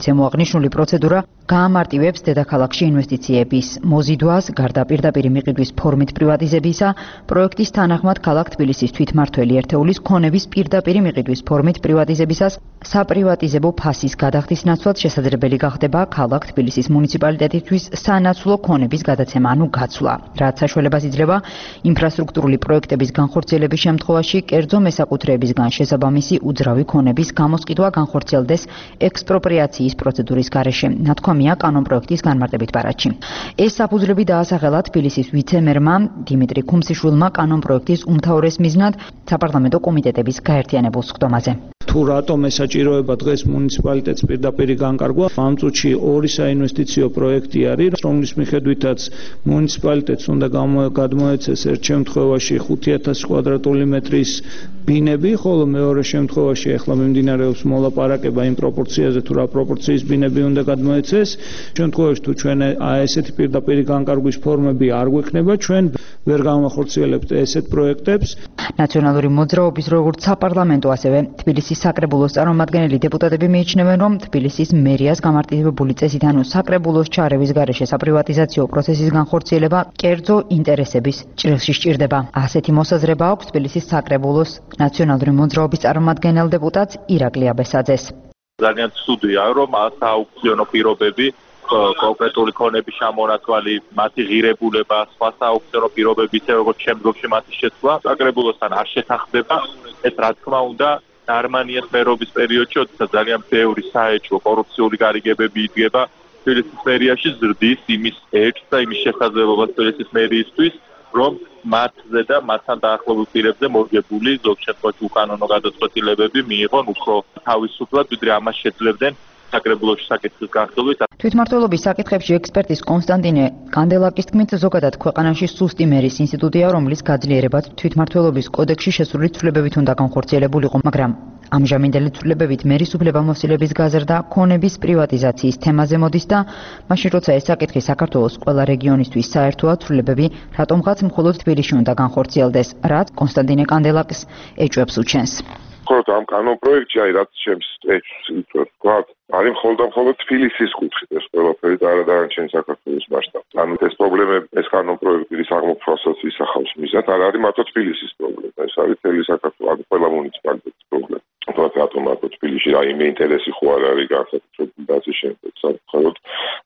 აღნიშნული პროცედურა გაამარტივებს დედაქალაქში ინვესტიციების მოზიდვას, გარდა პირდაპირი მიყიდვის ფორმით პრივატიზებისა, პროექტის თანახმად ქალაქ თბილისის თვითმმართველი ერთეულის ქონების პირდაპირი მიყიდვის ფორმით პრივატიზებისას საპრივატიზებო ფასის გადახდის ნაცვლად შესაძლებელი გახდება ქალაქ თბილისის მუნიციპალიტეტისთვის სანაცვლო ქონების გადაცემა, ანუ გაცვლა, რაც საშუალებას იძლევა ინფრასტრუქტურული პროექტების განხორციელების შემთხვევაში კერძო მესაკუთრეებისგან შესაბამისი უძრავი ქონების გამოსყიდვა განხორციელდეს ექსპროპრიაციის პროცედურის გარეშე, ნათქვამია კანონპროექტის განმარტებით ბარათში. ეს საფუძვლები დაასახელა თბილისის ვიცე-მერმა დიმიტრი ქუმსიშვილმა კანონპროექტის უმთავრეს მიზნად საპარლამენტო კომიტეტების გაერთიანებულ სხდომაზე. თუ რატომ ესაჭიროება დღეს მუნიციპალიტეტს პირდაპირი განკარგვა, ამ წუთში ორი საინვესტიციო პროექტი არის, რომლის მიხედვითაც მუნიციპალიტეტს უნდა გადმოეცეს ერთ შემთხვევაში ხუთი ათასი კვადრატული მეტრის ბინები, ხოლო მეორე შემთხვევაში ახლა მიმდინარეობს მოლაპარაკება იმ პროპორციაზე, თუ რა პროპორციის ბინები უნდა გადმოეცეს. შემთხვევაში თუ ჩვენ ესეთი პირდაპირი განკარგვის ფორმები არ გვექნება, ჩვენ ვერ განვახორციელებთ ესეთ პროექტებს. ნაციონალური მოძრაობის როგორც საპარლამენტო, ასევე თბილისის საკრებულოს წარმომადგენელი დეპუტატები მიიჩნევენ, რომ თბილისის მერიას გამარტივებული წესით, ანუ საკრებულოს ჩარევის გარეშე საპრივატიზაციო პროცესის განხორციელება კერძო ინტერესების ჭრილში სჭირდება. ასეთი მოსაზრება აქვს თბილისის საკრებულოს ნაციონალური მოძრაობის წარმომადგენელ დეპუტატს ირაკლი აბესაძეს. ძალიან ცუდია, რომ სააუქციონო პირობები, კონკრეტული ქონების შემონათვალი, მათი ღირებულება, სხვა სააუქციონო პირობები, ისე როგორც შემდგომში მათი შეცვლა, საკრებულოსთან არ შეთანხმდება. ეს რა თქმა უნდა არმანიას მერობის პერიოდში, როდესაც ძალიან ბევრი საეჭვო კორუფციული გარიგებები იდგება თბილისის მერიაში, ზრდის იმის ეჭვს და იმის შესაძლებლობას თბილისის მერიისთვის, რომ მათზე და მათთან დაახლოებულ პირებზე მორგებული ზოგ შემთხვევაში უკანონო გადაწყვეტილებები მიიღონ უფრო თავისუფლად, ვიდრე ამას შეძლებდნენ საკრებულოში საკითხის განხილვით. თვითმმართველობის საკითხებში ექსპერტის კონსტანტინე კანდელაკის თქმით, ზოგადად ქვეყანაში სუსტი მერის ინსტიტუტია, რომლის გაძლიერებაც თვითმმართველობის კოდექსში შესული ცვლილებებით უნდა განხორციელებულიყო, მაგრამ ამჟამინდელი ცვლილებებით მერის უფლებამოსილების გაზრდა ქონების პრივატიზაციის თემაზე მოდის და მაშინ როცა ეს საკითხი საქართველოს ყველა რეგიონისთვის საერთოა, ცვლილებები რატომღაც მხოლოდ თბილისში უნდა განხორციელდეს, რაც კონსტანტინე კანდელაკს ეჭვებს უჩენს. ხოლო ამ კანონპროექტში აი რაც ჩემს ეჭვს ვთქვა, არის მხოლოდ და მხოლოდ თბილისის კუთხით ეს ყველაფერი და არა დანარჩენ საქართველოს მასშტაბით. ანუ ეს პრობლემები, ეს კანონპროექტის აღმოფხვრასაც ისახავს მიზნად, არ არის მარტო თბილისის პრობლემა, ეს არის მთელი საქართველოს, ყველა მუნიციპალიტეტის პრობლემა. თუმცა რატომ მარტო თბილისში რაიმე ინტერესი ხო არ არის განსაკუთრებული დაცვის შემდეგ, მხოლოდ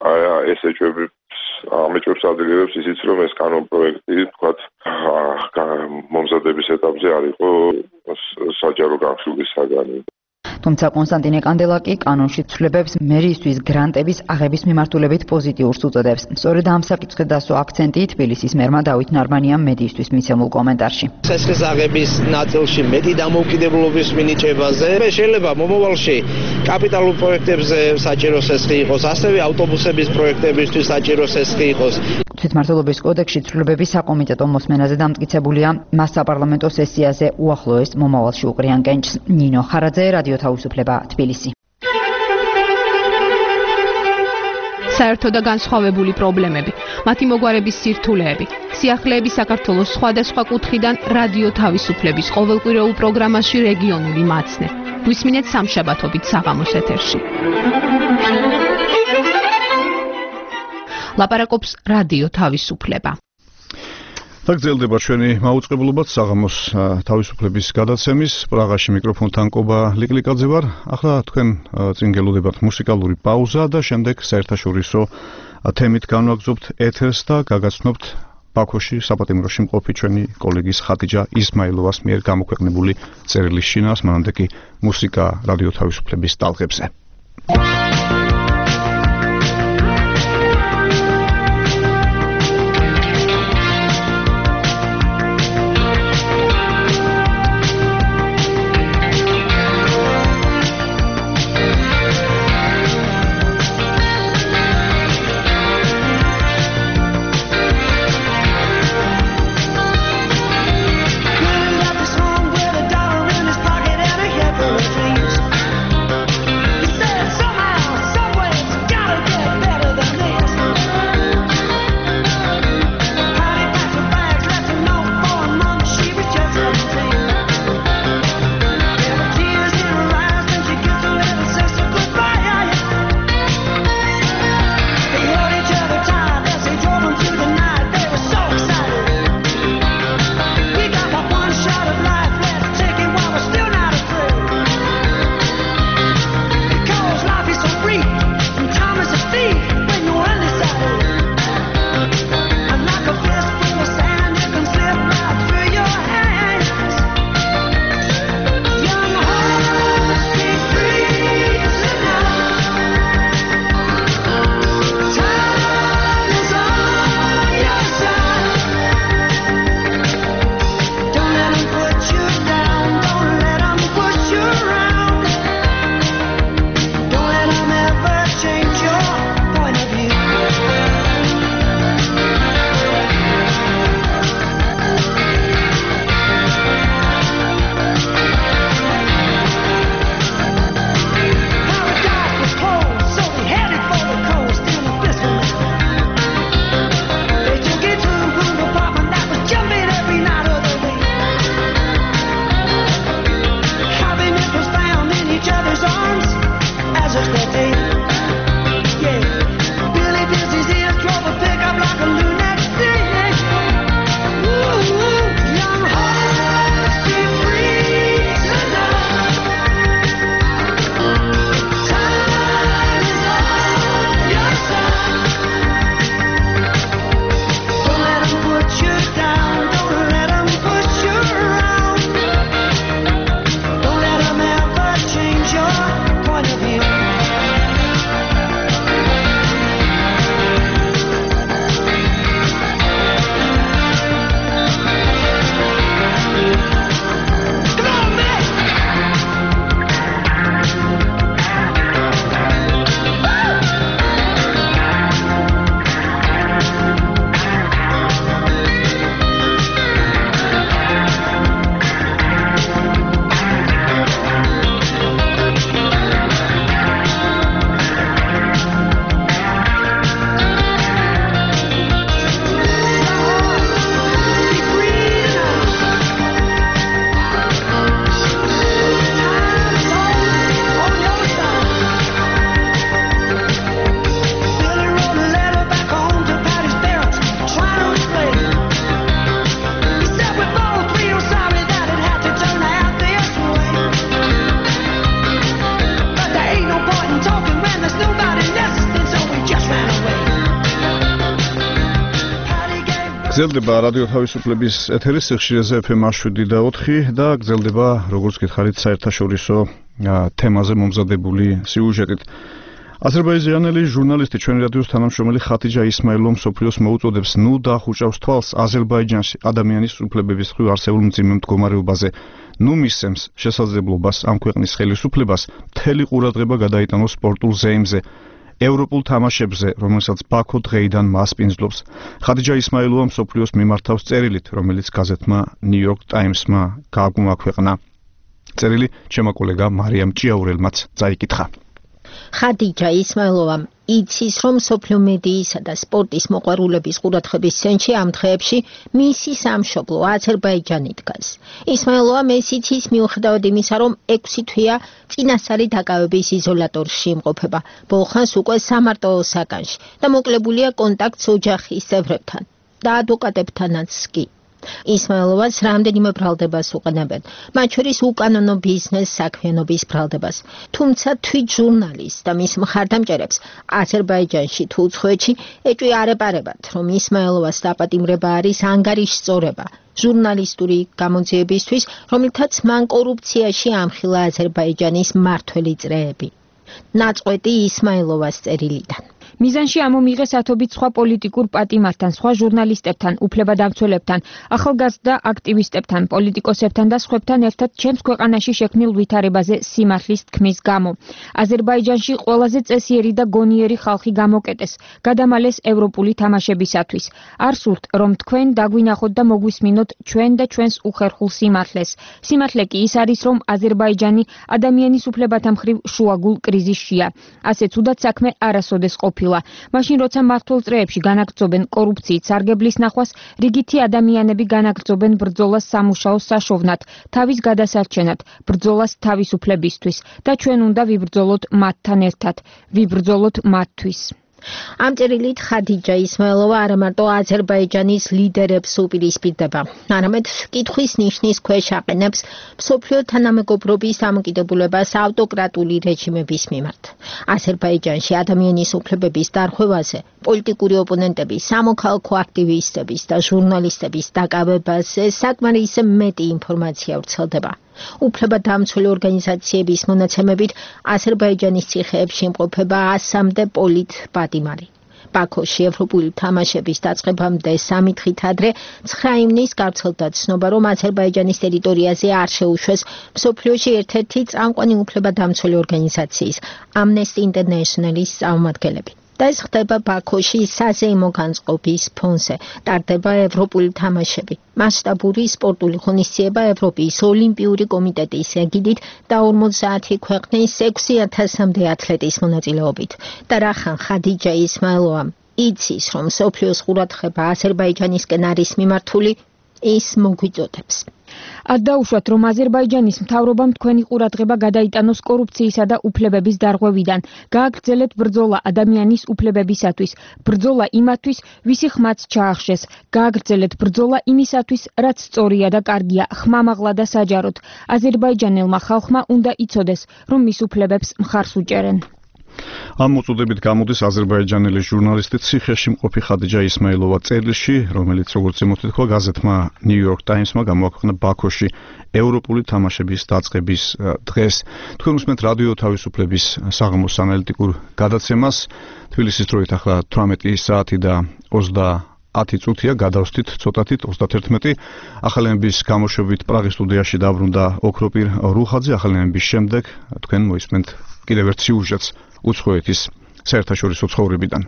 ეს ეჭვები ამეჭვებს ადრეებს ისიც რომ ეს კანონპროექტი თქვათ მომზადების ეტაპზე არ იყო საჯარო განხილვის საგანი. თუმცა კონსტანტინე კანდელაკი კანონში ცვლილებებს მერიისთვის გრანტების აღების მიმართულებით პოზიტიურს უწოდებს. სწორედ ამ საკითხზე დასვა აქცენტი თბილისის მერმა დავით ნარმანიამ მედიისთვის მიცემულ კომენტარში. ცესხის აღების ნაწილში მეტი დამოუკიდებლობის მინიჭებაზე შეიძლება მომავალში კაპიტალურ პროექტებზე საჭირო ცესხი იყოს, ასევე ავტობუსების პროექტებისთვის საჭირო ცესხი იყოს. თვითმმართველობის კოდექსში ცვლილებები საკომიტეტო მოსმენაზე დამტკიცებულია. მას საპარლამენტო სესიაზე უახლოეს მომავალში უყრიან კენჭს. ნინო ხარაძე, რადიო თავისუფლება, თბილისი. საერთო და განსხვავებული პრობლემები, მათი მოგვარების სირთულეები, სიახლეები საქართველოს სხვადასხვა კუთხიდან რადიო თავისუფლების ყოველკვირეულ პროგრამაში რეგიონული მაცნე. გვისმინეთ სამშაბათობით საღამოს ეთერში. ლაპარაკობს რადიო თავისუფლება. და გრძელდება ჩვენი მაუწყებლობაც საღამოს თავისუფლების გადაცემის. პრაღაში მიკროფონთან კობა ლიკლიკაძე ვარ. ახლა თქვენ წინ გელოდებათ მუსიკალური პაუზა და შემდეგ საერთაშორისო თემით განვაგრძობთ ეთერს და გაგაცნობთ ბაქოში საპატიმროში მყოფი ჩვენი კოლეგის ხატიჯა ისმაილოვას მიერ გამოქვეყნებული წერილის შინაარს, მანამდე კი მუსიკა რადიო თავისუფლების ტალღებზე. Somehow გრძელდება რადიო თავისუფლების ეთერის სიხშირეზე ეფ ემ შვიდი და ოთხი და გრძელდება როგორც გითხარით საერთაშორისო თემაზე მომზადებული სიუჟეტით. აზერბაიჯანელი ჟურნალისტი ჩვენი რადიოს თანამშრომელი ხათიჯა ისმაილოვ მსოფლიოს მოუწოდებს ნუ დაახუჭავს თვალს აზერბაიჯანში ადამიანის უფლებების მხრივ არსებულ მძიმე მდგომარეობაზე. ნუ მისცემს შესაძლებლობას ამ ქვეყნის ხელისუფლებას მთელი ყურადღება გადაიტანოს სპორტულ ზეიმზე. ევროპულ თამაშებზე, რომელსაც ბაქო დღეიდან მასპინძლობს. ხათიჯა ისმაილოვა მსოფლიოს მიმართავს წერილით, რომელიც გაზეთმა New York Times-მა გააგვაქვეყნა. წერილი ჩემო კოლეგა მარიამ ჭიაურელმაც წაიკითხა. ხათიჯა ისმაილოვამ იცის, რომ სოფლიო მედიისა და სპორტის მოყვარულების ყურადღების ცენტრში ამ დღეებში მისი სამშობლო აზერბაიჯანი დგას. ისმაილოვამ ეს იცის მიუხედავად იმისა, რომ ექვსი თვეა წინასწარი დაკავების იზოლატორში იმყოფება, ბოლხანს უკვე სამარტოო საგანში და მოკლებულია კონტაქტს ოჯახის წევრებთან და ადვოკატებთანაც კი. ისმაილოვას რამდენიმე ბრალდებას უყენებენ, მათ შორის უკანონო ბიზნეს საქმიანობის ბრალდებას. თუმცა თვით ჟურნალისტს და მის მხარდამჭერებს აზერბაიჯანში თუ უცხოეთში ეჭვი არ ეპარებათ, რომ ისმაილოვას დაპატიმრება არის ანგარიშსწორება ჟურნალისტური გამოძიებისთვის, რომლითაც მან კორუფციაში ამხილა აზერბაიჯანის მმართველი წრეები. ნაწყვეტი ისმაილოვას წერილიდან. მიზანში ამომიღეს ათობით სხვა პოლიტიკურ პატიმართან, სხვა ჟურნალისტებთან, უფლებადამცველებთან, ახალგაზრდა აქტივისტებთან, პოლიტიკოსებთან და სხვებთან ერთად ჩემს ქვეყანაში შექმნილ ვითარებაზე სიმართლის თქმის გამო. აზერბაიჯანში ყველაზე წესიერი და გონიერი ხალხი გამოკეტეს, გადამალეს ევროპული თამაშებისათვის. არ სურთ, რომ თქვენ დაგვინახოთ და მოგვისმინოთ ჩვენ და ჩვენს უხერხულ სიმართლეს. სიმართლე კი ის არის, რომ აზერბაიჯანი ადამიანის უფლებათა მხრივ შუაგულ კრიზისშია. ასე ცუდად საქმე არასოდეს ყოფილა. მაშინ როცა მმართველ წრეებში განაგრძობენ კორუფციით სარგებლის ნახვას, რიგითი ადამიანები განაგრძობენ ბრძოლას სამუშაოს საშოვნად, თავის გადასარჩენად, ბრძოლას თავისუფლებისთვის და ჩვენ უნდა ვიბრძოლოთ მათთან ერთად, ვიბრძოლოთ მათთვის. ამ წერილით ხათიჯა ისმაილოვა არა მარტო აზერბაიჯანის ლიდერებს უპირისპირდება, არამედ კითხვის ნიშნის ქვეშ აყენებს მსოფლიო თანამეგობრობის დამოკიდებულებას ავტოკრატული რეჟიმების მიმართ. აზერბაიჯანში ადამიანის უფლებების დარღვევაზე, პოლიტიკური ოპონენტების, სამოქალაქო აქტივისტების და ჟურნალისტების დაკავებაზე საკმარისი მეტი ინფორმაცია ვრცელდება. უფლებადამცველი ორგანიზაციების მონაცემებით აზერბაიჯანის ციხეებში იმყოფება ასამდე პოლიტ პატიმარი. ბაქოში ევროპული თამაშების დაწყებამდე სამი დღით ადრე ცხრა ივნისს გავრცელდა ცნობა, რომ აზერბაიჯანის ტერიტორიაზე არ შეუშვეს მსოფლიოში ერთ-ერთი წამყვანი უფლებადამცველი ორგანიზაციის Amnesty International-ის წარმომადგენლები. და ეს ხდება ბაქოში საზეიმო განწყობის ფონზე. ტარდება ევროპული თამაშები. მასშტაბური სპორტული ღონისძიება ევროპის ოლიმპიური კომიტეტის ეგიდით და ორმოცდაათი ქვეყნის ექვსი ათასამდე ათლეტის მონაწილეობით. და რახან ხათიჯა ისმაილოვამ იცის, რომ მსოფლიოს ყურადღება აზერბაიჯანისკენ არის მიმართული, ის მოგვიწოდებს. არ დაუშვათ, რომ აზერბაიჯანის მთავრობამ თქვენი ყურადღება გადაიტანოს კორუფციისა და უფლებების დარღვევიდან. გააგრძელეთ ბრძოლა ადამიანის უფლებებისათვის, ბრძოლა იმათვის, ვისი ხმაც ჩაახშეს. გააგრძელეთ ბრძოლა იმისათვის, რაც სწორია და კარგია, ხმამაღლა და საჯაროდ. აზერბაიჯანელმა ხალხმა უნდა იცოდეს, რომ მის უფლებებს მხარს უჭერენ. ამ მოწოდებით გამოდის აზერბაიჯანელი ჟურნალისტი ციხეში მყოფი ხათიჯა ისმაილოვა წერილში, რომელიც როგორც იმოთქვა გაზეთმა New York Times-მა გამოაქვეყნა ბაქოში ევროპული თამაშების დაწყების დღეს. თქვენ უსმენთ რადიო თავისუფლების საღამოს ანალიტიკურ გადაცემას. თბილისის დროით ახლა თვრამეტი საათი და ოცდაათი წუთია, გადავსდით ცოტათით ოცდათერთმეტი. ახალენების გამოშვებით პრაღის სტუდიაში დაბრუნდა ოქროპირ რუხაძე. ახალენების შემდეგ თქვენ მოისმენთ კიდევ ერთ სიუჟეტს უცხოეთის საერთაშორისო ცხოვრებიდან.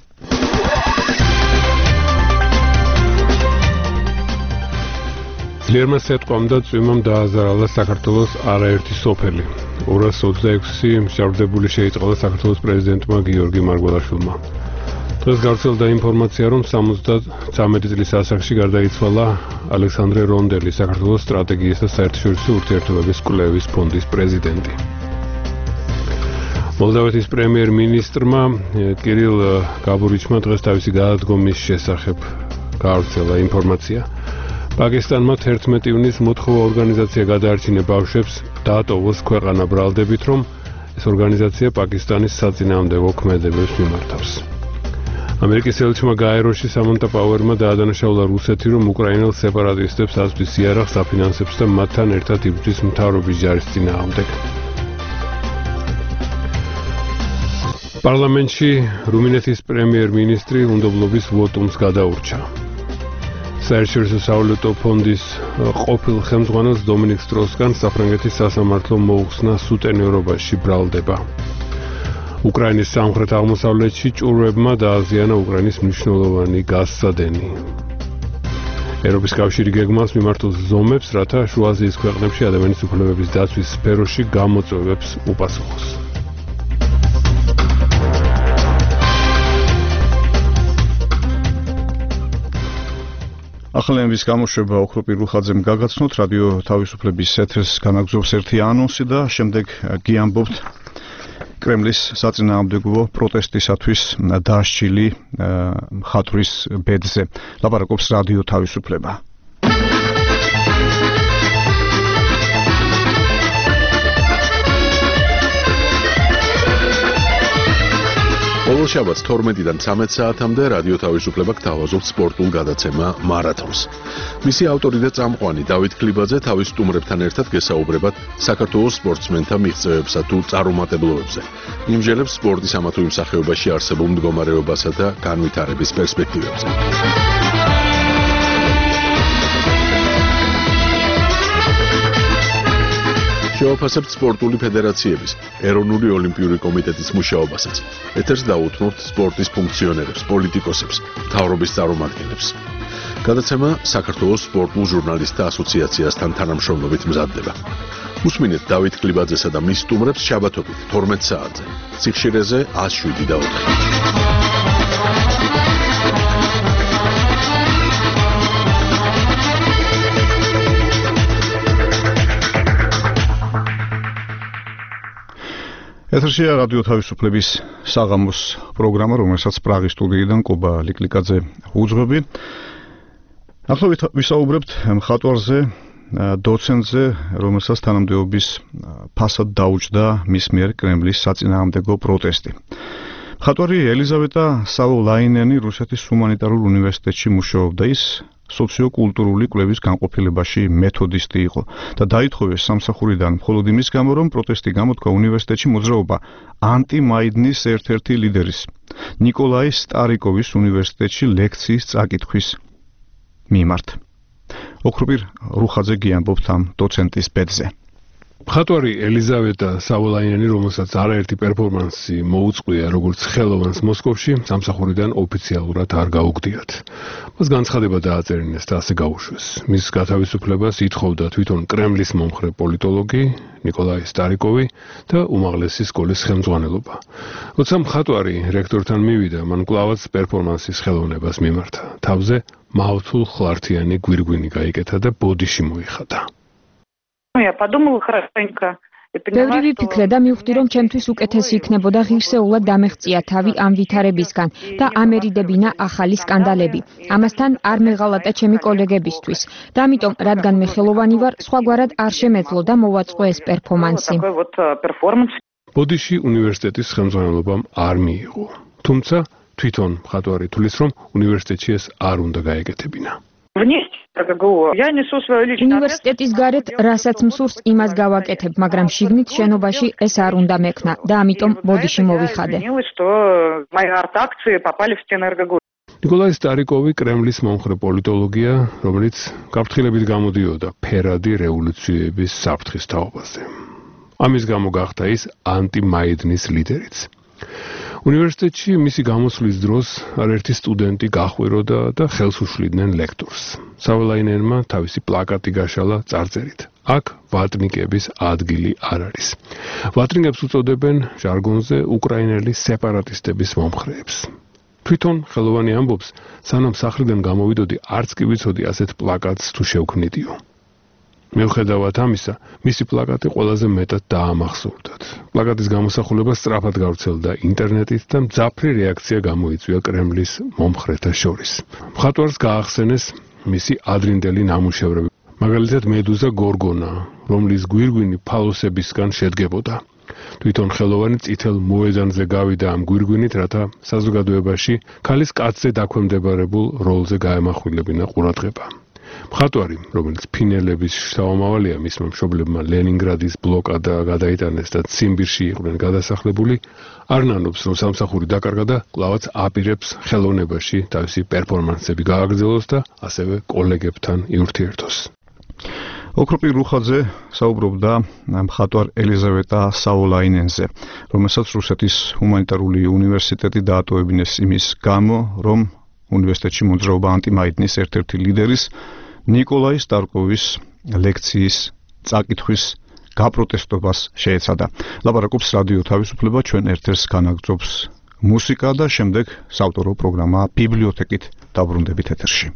ძლიერმა სიტყვამ და წვიმამ დააზარალა საქართველოს არაერთი სოფელი. ორას ოცდაექვსი მსჯავრდებული შეიწყალა საქართველოს პრეზიდენტმა გიორგი მარგველაშვილმა. დღეს გავრცელდა ინფორმაცია, რომ სამოცდათვრამეტი წლის ასაკში გარდაიცვალა ალექსანდრე რონდელი, საქართველოს სტრატეგიის და საერთაშორისო ურთიერთობების კვლევის ფონდის პრეზიდენტი. მოლდავეთის პრემიერ-მინისტრმა კირილ გაბურიჩმა დღეს თავისი გადადგომის შესახებ გაავრცელა ინფორმაცია. პაკისტანმა თერთმეტი ივნისს მოთხოვა ორგანიზაცია გადაარჩინა ბავშვებს დაატოვოს ქვეყანა ბრალდებით, რომ ეს ორგანიზაცია პაკისტანის საწინააღმდეგო ქმედებებს მიმართავს. ამერიკის ელჩმა გაეროში სამონტა პაუერმა დაადანაშაულა რუსეთი, რომ უკრაინელ სეპარატისტებს აწვდის იარაღს, აფინანსებს და მათთან ერთად იბრძვის მთავრობის ჯარის წინააღმდეგ. პარლამენტში რუმინეთის პრემიერ-მინისტრი უნდობლობის ვოტუმს გადაურჩა. საერთაშორისო სავალუტო ფონდის ყოფილ ხელმძღვანელს დომინიკ სტროს-კანს საფრანგეთის სასამართლო მოუხსნა სუტენიორობაში ბრალდება. უკრაინის სამხრეთ აღმოსავლეთში ჭურვებმა დააზიანა უკრაინის მნიშვნელოვანი გაზსადენი. ევროპის კავშირი გეგმავს მიმართულ ზომებს, რათა შუა აზიის ქვეყნებში ადამიანის უფლებების დაცვის სფეროში გამოწვევებს უპასუხოს. ახალენების გამოშვება ოქროპირ რუხაძემ გაგაცნოთ, რადიო თავისუფლების ეთერს განაგზობს ერთი ანონსი და შემდეგ გიამბობთ კრემლის საწინააღმდეგო პროტესტისათვის დასჯილი მხატვრის ბედზე. ლაპარაკობს რადიო თავისუფლება. ყოველ შაბათს თორმეტიდან ცამეტ საათამდე რადიო თავისუფლება გთავაზობთ სპორტულ გადაცემა მარათონს. მისი ავტორი და წამყვანი დავით ქლიბაძე თავის სტუმრებთან ერთად გესაუბრებათ საქართველოს სპორტსმენთა მიღწევებსა თუ წარუმატებლობებზე. იმჟელებს სპორტის ამა თუ იმ სახეობაში არსებულ მდგომარეობასა და განვითარების პერსპექტივებზე. შევაფასებთ სპორტული ფედერაციების, ეროვნული ოლიმპიური კომიტეტის მუშაობასაც. ეთერს დაუთმობთ სპორტის ფუნქციონერებს, პოლიტიკოსებს, მთავრობის წარმომადგენლებს. გადაცემა საქართველოს სპორტულ ჟურნალისტთა ასოციაციასთან თანამშრომლობით მზადდება. უსმინეთ დავით ქლიბაძესა და მის სტუმრებს შაბათობით თორმეტ საათზე. სიხშირეზე ათს შვიდი და ოთხი. ეთერშია რადიო თავისუფლების საღამოს პროგრამა, რომელსაც პრაღის სტუდიიდან კობა ლიკლიკაძე უძღვები. ახლა ვისაუბრებთ მხატვარზე, დოცენტზე, რომელსაც თანამდებობის ფასად დაუჭდა მის მიერ კრემლის საწინააღმდეგო პროტესტი. მხატვარი ელიზავეტა საულაინენი რუსეთის ჰუმანიტარულ უნივერსიტეტში მუშაობდა. ის სოციოკულტურული კვლევის განყოფილებაში მეთოდისტი იყო და დაითხოვეს სამსახურიდან მხოლოდ იმის გამო, რომ პროტესტი გამოთქვა უნივერსიტეტში მოძრაობა ანტიმაიდნის ერთ-ერთი ლიდერის ნიკოლაი სტარიკოვის უნივერსიტეტში ლექციის წაკითხვის მიმართ. ოქროპირ რუხაძე გიამბობთ ამ დოცენტის ბედზე. მხატვარი ელიზავეტა საულაინენი, რომელსაც არაერთი პერფორმანსი მოუწყვია როგორც ხელოვანს მოსკოვში, სამსახურიდან ოფიციალურად არ გაუგდიათ. მას განცხადება დააწერინეს და ასე გაუშვეს. მის გათავისუფლებას ითხოვდა თვითონ კრემლის მომხრე პოლიტოლოგი ნიკოლაი სტარიკოვი და უმაღლესი სკოლის ხელმძღვანელობა. როცა მხატვარი რექტორთან მივიდა, მან კვლავაც პერფორმანსის ხელოვნებას მიმართა. თავზე მავთულ ხლართიანი გვირგვინი გაიკეთა და ბოდიში მოიხადა. Я подумала хорошенько. ბევრი ვიფიქრე და მივხვდი, რომ ჩემთვის უკეთესი იქნებოდა ღირსეულად დამეღწია თავი ამ ვითარებისგან და ამერიდებინა ახალი სკანდალები. ამასთან არ მეღალატა ჩემი კოლეგებისთვის და ამიტომ, რადგან მე ხელოვანი ვარ, სხვაგვარად არ შემეძლო და მოვაწყო ეს პერფორმანსი. ბოდიში უნივერსიტეტის ხელმძღვანელობამ არ მიიღო. თუმცა თვითონ მხატვარი თulis, რომ უნივერსიტეტში ეს არ უნდა გაეკეთებინა. უნივერსიტეტის გარეთ, რასაც მსურს, იმას გავაკეთებ, მაგრამ შიგნით შენობაში ეს არ უნდა მექნა და ამიტომ ბოდიში მოვიხადე. ნიკოლაი სტარიკოვი კრემლის მომხრე პოლიტოლოგია, რომელიც გაფრთხილებით გამოდიოდა ფერადი რევოლუციების საფრთხის თაობაზე. ამის გამო გახდა ის ანტიმაიდნის ლიდერიც. უნივერსიტეტში მისი გამოსვლის დროს არაერთი სტუდენტი გახვიროდა და ხელს უშლიდნენ ლექტორს. საულაინენმა თავისი პლაკატი გაშალა წარწერით. აქ ვატნიკების ადგილი არ არის. ვატნიკებს უწოდებენ ჟარგონზე უკრაინელი სეპარატისტების მომხრეებს. თვითონ ხელოვანი ამბობს, სანამ სახლიდან გამოვიდოდი, არც კი ვიცოდი ასეთ პლაკატს თუ შევქმნიდიო. მიუხედავად ამისა, მისი პლაკატი ყველაზე მეტად დაამახსოვრდათ. პლაკატის გამოსახულება სწრაფად გავრცელდა ინტერნეტით და მძაფრი რეაქცია გამოიწვია კრემლის მომხრეთა შორის. მხატვარს გაახსენეს მისი ადრინდელი ნამუშევრები, მაგალითად მედუზა გორგონა, რომლის გვირგვინი ფალოსებისგან შედგებოდა. თვითონ ხელოვანი წითელ მოედანზე გავიდა ამ გვირგვინით, რათა საზოგადოებაში ქალის კაცზე დაქვემდებარებულ როლზე გაემახვილებინა ყურადღება. მხატვარი, რომელიც ფინელების შთამომავალია, მისმა მშობლებმა ლენინგრადის ბლოკადა გადაიტანეს და ციმბირში იყვნენ გადასახლებული, არ ნანობს, რომ სამსახური დაკარგა და კვლავაც აპირებს ხელოვნებაში თავისი პერფორმანსები გააგრძელოს და ასევე კოლეგებთან იურთიერთოს. ოქროპირ რუხაძე საუბრობდა მხატვარ ელიზავეტა საოლაინენზე, რომელსაც რუსეთის ჰუმანიტარული უნივერსიტეტი დაატოვებინეს იმის გამო, რომ უნივერსიტეტში მოძრაობა ანტიმაიდნის ერთ-ერთი ლიდერის ნიკოლაი სტარკოვის ლექციის წაკითხვის გაპროტესტობას შეეცადა. ლაპარაკობს რადიო თავისუფლება, ჩვენ ერთ-ერთს განაგრძობს მუსიკა და შემდეგ საავტორო პროგრამა ბიბლიოთეკით დაბრუნდებით ეთერში.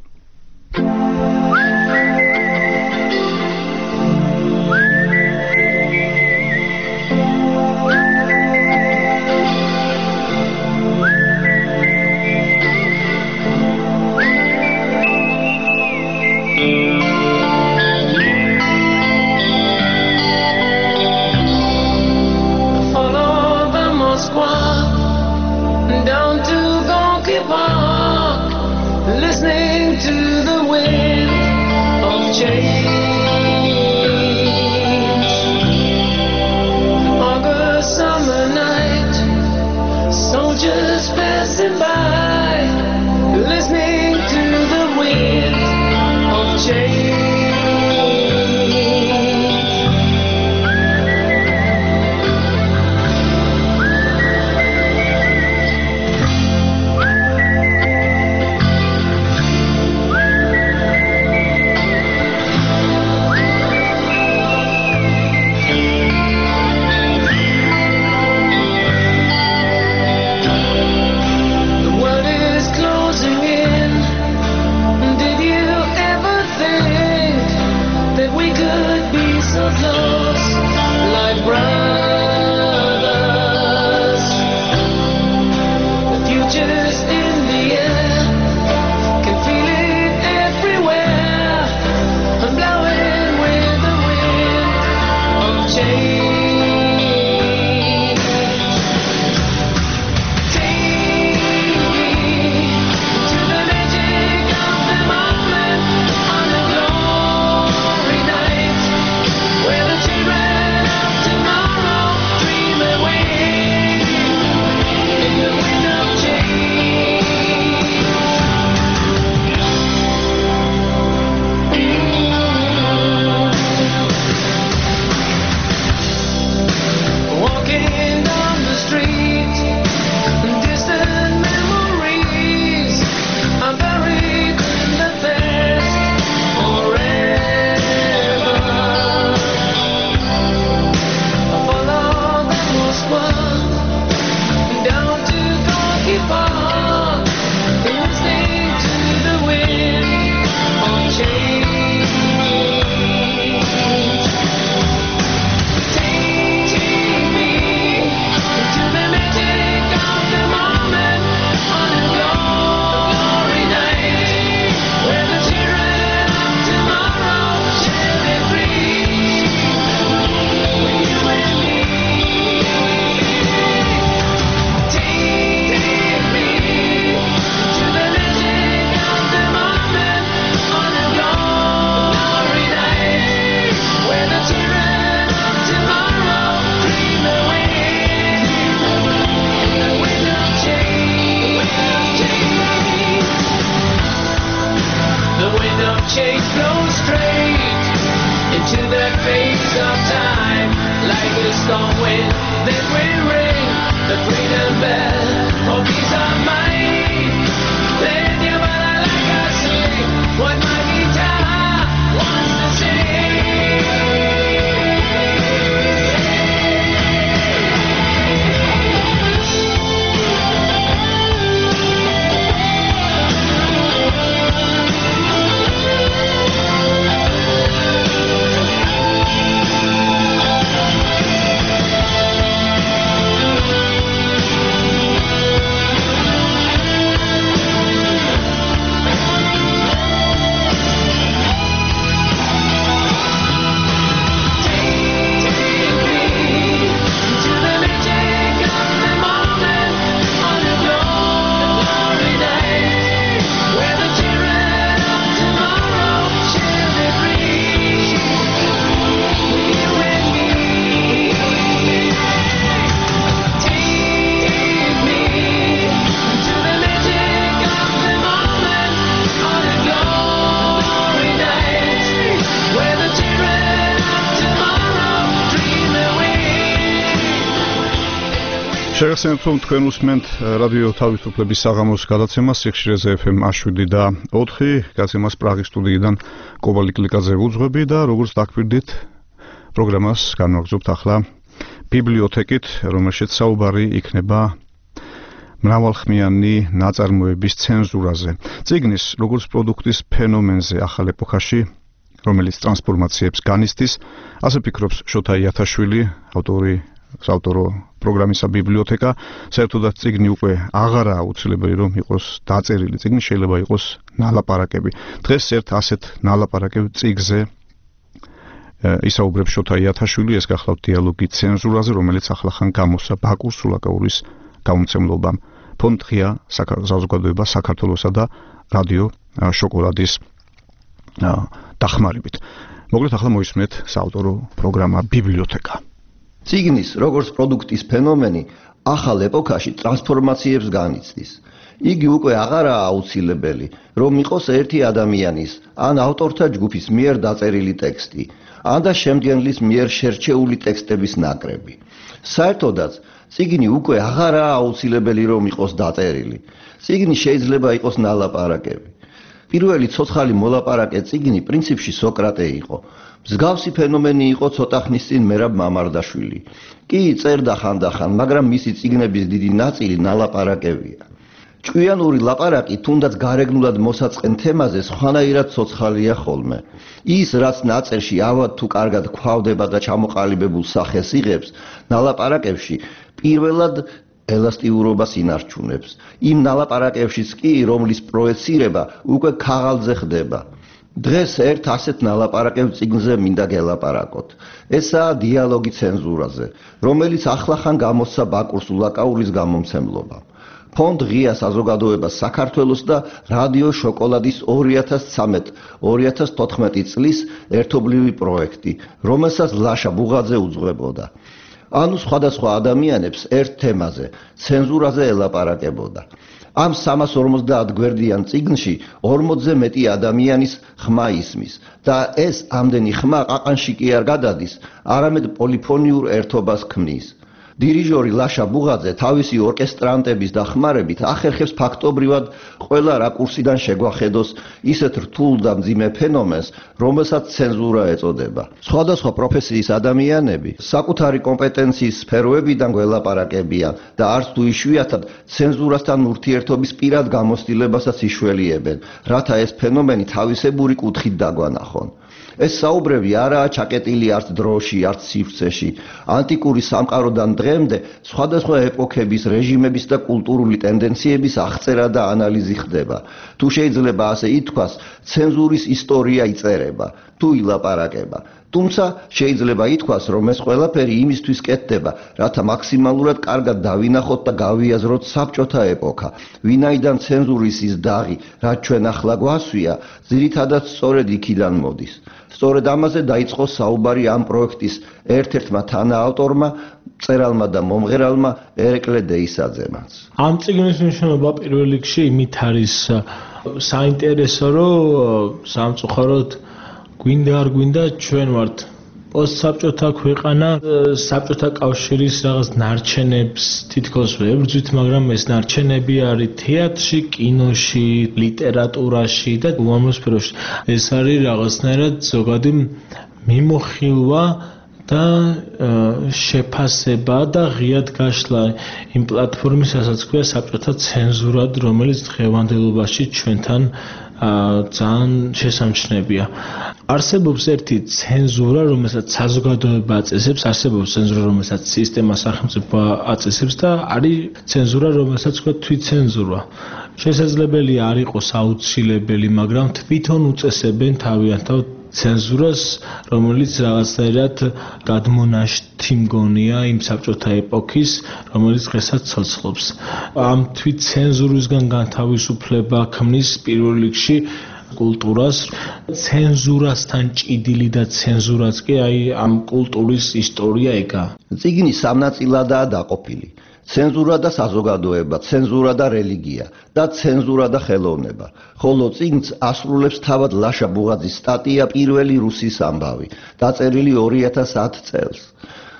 შეგახსენებთ, რომ თქვენ უსმენთ რადიო თავისუფლების საღამოს გადაცემას სიხშირეზე ეფ ემ შვიდი და ოთხი, გადაცემას პრაღის სტუდიიდან კობალი კლიკაძე უძღვები და როგორც დაგვირდით, პროგრამას განვაგრძობთ ახლა ბიბლიოთეკით, რომელშიც საუბარი იქნება მრავალხმიანი ნაწარმოების ცენზურაზე. წიგნის როგორც პროდუქტის ფენომენზე ახალ ეპოქაში, რომელიც ტრანსფორმაციებს განიცდის, ასე ფიქრობს შოთა იათაშვილი, ავტორი საავტორო პროგრამისა ბიბლიოთეკა. საერთოდაც წიგნი უკვე აღარაა აუცილებელი რომ იყოს დაწერილი წიგნი, შეიძლება იყოს ნალაპარაკები. დღეს ერთ ასეთ ნალაპარაკებ წიგნზე ისაუბრებს შოთა იათაშვილი, ეს გახლავთ დიალოგი ცენზურაზე, რომელიც ახლახან გამოსცა ბაკურ სულაკაურის გამომცემლობამ. ფონდ ღია საზოგადოება საქართველოსა და რადიო შოკოლადის დახმარებით. მოკლედ ახლა მოისმენთ საავტორო პროგრამა ბიბლიოთეკა. წიგნის როგორც პროდუქტის ფენომენი ახალ ეპოქაში ტრანსფორმაციებს განიცდის. იგი უკვე აღარაა აუცილებელი, რომ იყოს ერთი ადამიანის ან ავტორთა ჯგუფის მიერ დაწერილი ტექსტი, ან და შემდგენლის მიერ შერჩეული ტექსტების ნაკრები. საერთოდაც, წიგნი უკვე აღარაა აუცილებელი, რომ იყოს დაწერილი. წიგნი შეიძლება იყოს ნალაპარაკები. პირველი ცოცხალი მოლაპარაკე წიგნი პრინციპში სოკრატე იყო. მსგავსი ფენომენი იყო ცოტა ხნის წინ მერაბ მამარდაშვილი. კი წერდა ხანდახან, მაგრამ მისი წიგნების დიდი ნაწილი ნალაპარაკებია. ჭკვიანური ლაპარაკი თუნდაც გარეგნულად მოსაწყენ თემაზე სხვანაირად ცოცხალია ხოლმე. ის, რაც ნაწერში ავად თუ კარგად გვხვდება და ჩამოყალიბებულ სახეს იღებს, ნალაპარაკებში პირველად ელასტიურობას ინარჩუნებს. იმ ნალაპარაკებშიც კი, რომლის პროეცირება უკვე ქაღალდზე ხდება. დღეს ერთ ასეთ ნალაპარაკებ წიგნზე მინდა გელაპარაკოთ. ესაა დიალოგი ცენზურაზე, რომელიც ახლახან გამოსცა ბაკურ სულაკაურის გამომცემლობამ. ფონდ ღია საზოგადოება საქართველოს და რადიო შოკოლადის ორი ათას ცხრამეტ ორი ათას თოთხმეტი წლის ერთობლივი პროექტი, რომელსაც ლაშა ბუღაძე უძღვებოდა. ანუ სხვადასხვა ადამიანებს ერთ თემაზე, ცენზურაზე ელაპარაკებოდა. ამ სამას ორმოცდაათ გვერდიან წიგნში ორმოცზე მეტი ადამიანის ხმა ისმის და ეს ამდენი ხმა ყაყანში კი არ გადადის, არამედ პოლიფონიურ ერთობას ქმნის. დირიჟორი ლაშა ბუღაძე თავისი ორკესტრანტების დახმარებით ახერხებს ფაქტობრივად ყველა რაკურსიდან შეგვახედოს ისეთ რთულ და მძიმე ფენომენს, რომელსაც ცენზურა ეწოდება. სხვადასხვა პროფესიის ადამიანები საკუთარი კომპეტენციის სფეროებიდან გველაპარაკებიან და არც თუ იშვიათად ცენზურასთან ურთიერთობის პირად გამოცდილებასაც იშველიებენ, რათა ეს ფენომენი თავისებური კუთხით დაგვანახონ. ეს საუბრები არაა ჩაკეტილი არც დროში, არც სივრცეში. ანტიკური სამყაროდან დღემდე სხვადასხვა ეპოქების, რეჟიმების და კულტურული ტენდენციების აღწერა და ანალიზი ხდება. თუ შეიძლება ასე ითქვას, ცენზურის ისტორია იწერება, თუ ილაპარაკება. თუმცა შეიძლება ითქვას, რომ ეს ყველაფერი იმისთვის კეთდება, რათა მაქსიმალურად კარგად დავინახოთ და გავიაზროთ საბჭოთა ეპოქა, ვინაიდან ცენზურის ის დაღი, რაც ჩვენ ახლა გვასვია, ძირითადად სწორედ იქიდან მოდის. სწორედ ამაზე დაიწყო საუბარი ამ პროექტის ერთ-ერთმა თანაავტორმა, მწერალმა და მომღერალმა ერეკლე დეისაძემაც. ამ წიგნის მნიშვნელობა პირველ რიგში იმით არის საინტერესო, რომ სამწუხაროდ გვინდა არ გვინდა ჩვენ ვართ პოსტსაბჭოთა ქვეყანა, საბჭოთა კავშირის რაღაც ნარჩენებს თითქოს ვებრძვით, მაგრამ ეს ნარჩენები არის თეატრში, კინოში, ლიტერატურაში და უამრავ სფეროში. ეს არის რაღაცნაირად ზოგადი მიმოხილვა და შეფასება და ღიად გაშლა იმ პლატფორმის, რასაც ქვია საბჭოთა ცენზურად, რომელიც დღევანდელობაში ჩვენთან ძალიან შესამჩნევია. არსებობს ერთი ცენზურა, რომელსაც საზოგადოება აწესებს, არსებობს ცენზურა, რომელსაც სისტემა სახელმწიფო აწესებს და არის ცენზურა, რომელსაც ქვია თვითცენზურა. შესაძლებელია არ იყოს აუცილებელი, მაგრამ თვითონ უწესებენ თავიანთავ ცენზურას, რომელიც რაღაცნაირად გადმონაშთი მგონია იმ საბჭოთა ეპოქის, რომელიც დღესაც ცოცხლობს. ამ თვითცენზურისგან განთავისუფლება ქმნის პირველ რიგში კულტურას, ცენზურასთან ჭიდილი და ცენზურაც კი აი ამ კულტურის ისტორია ეგა. წიგნი სამნაწილადაა დაყოფილი. ცენზურა და საზოგადოება, ცენზურა და რელიგია და ცენზურა და ხელოვნება. ხოლო წიგნს ასრულებს თავად ლაშა ბუღაძის სტატია პირველი რუსის ამბავი, დაწერილი ორი ათას ათ წელს.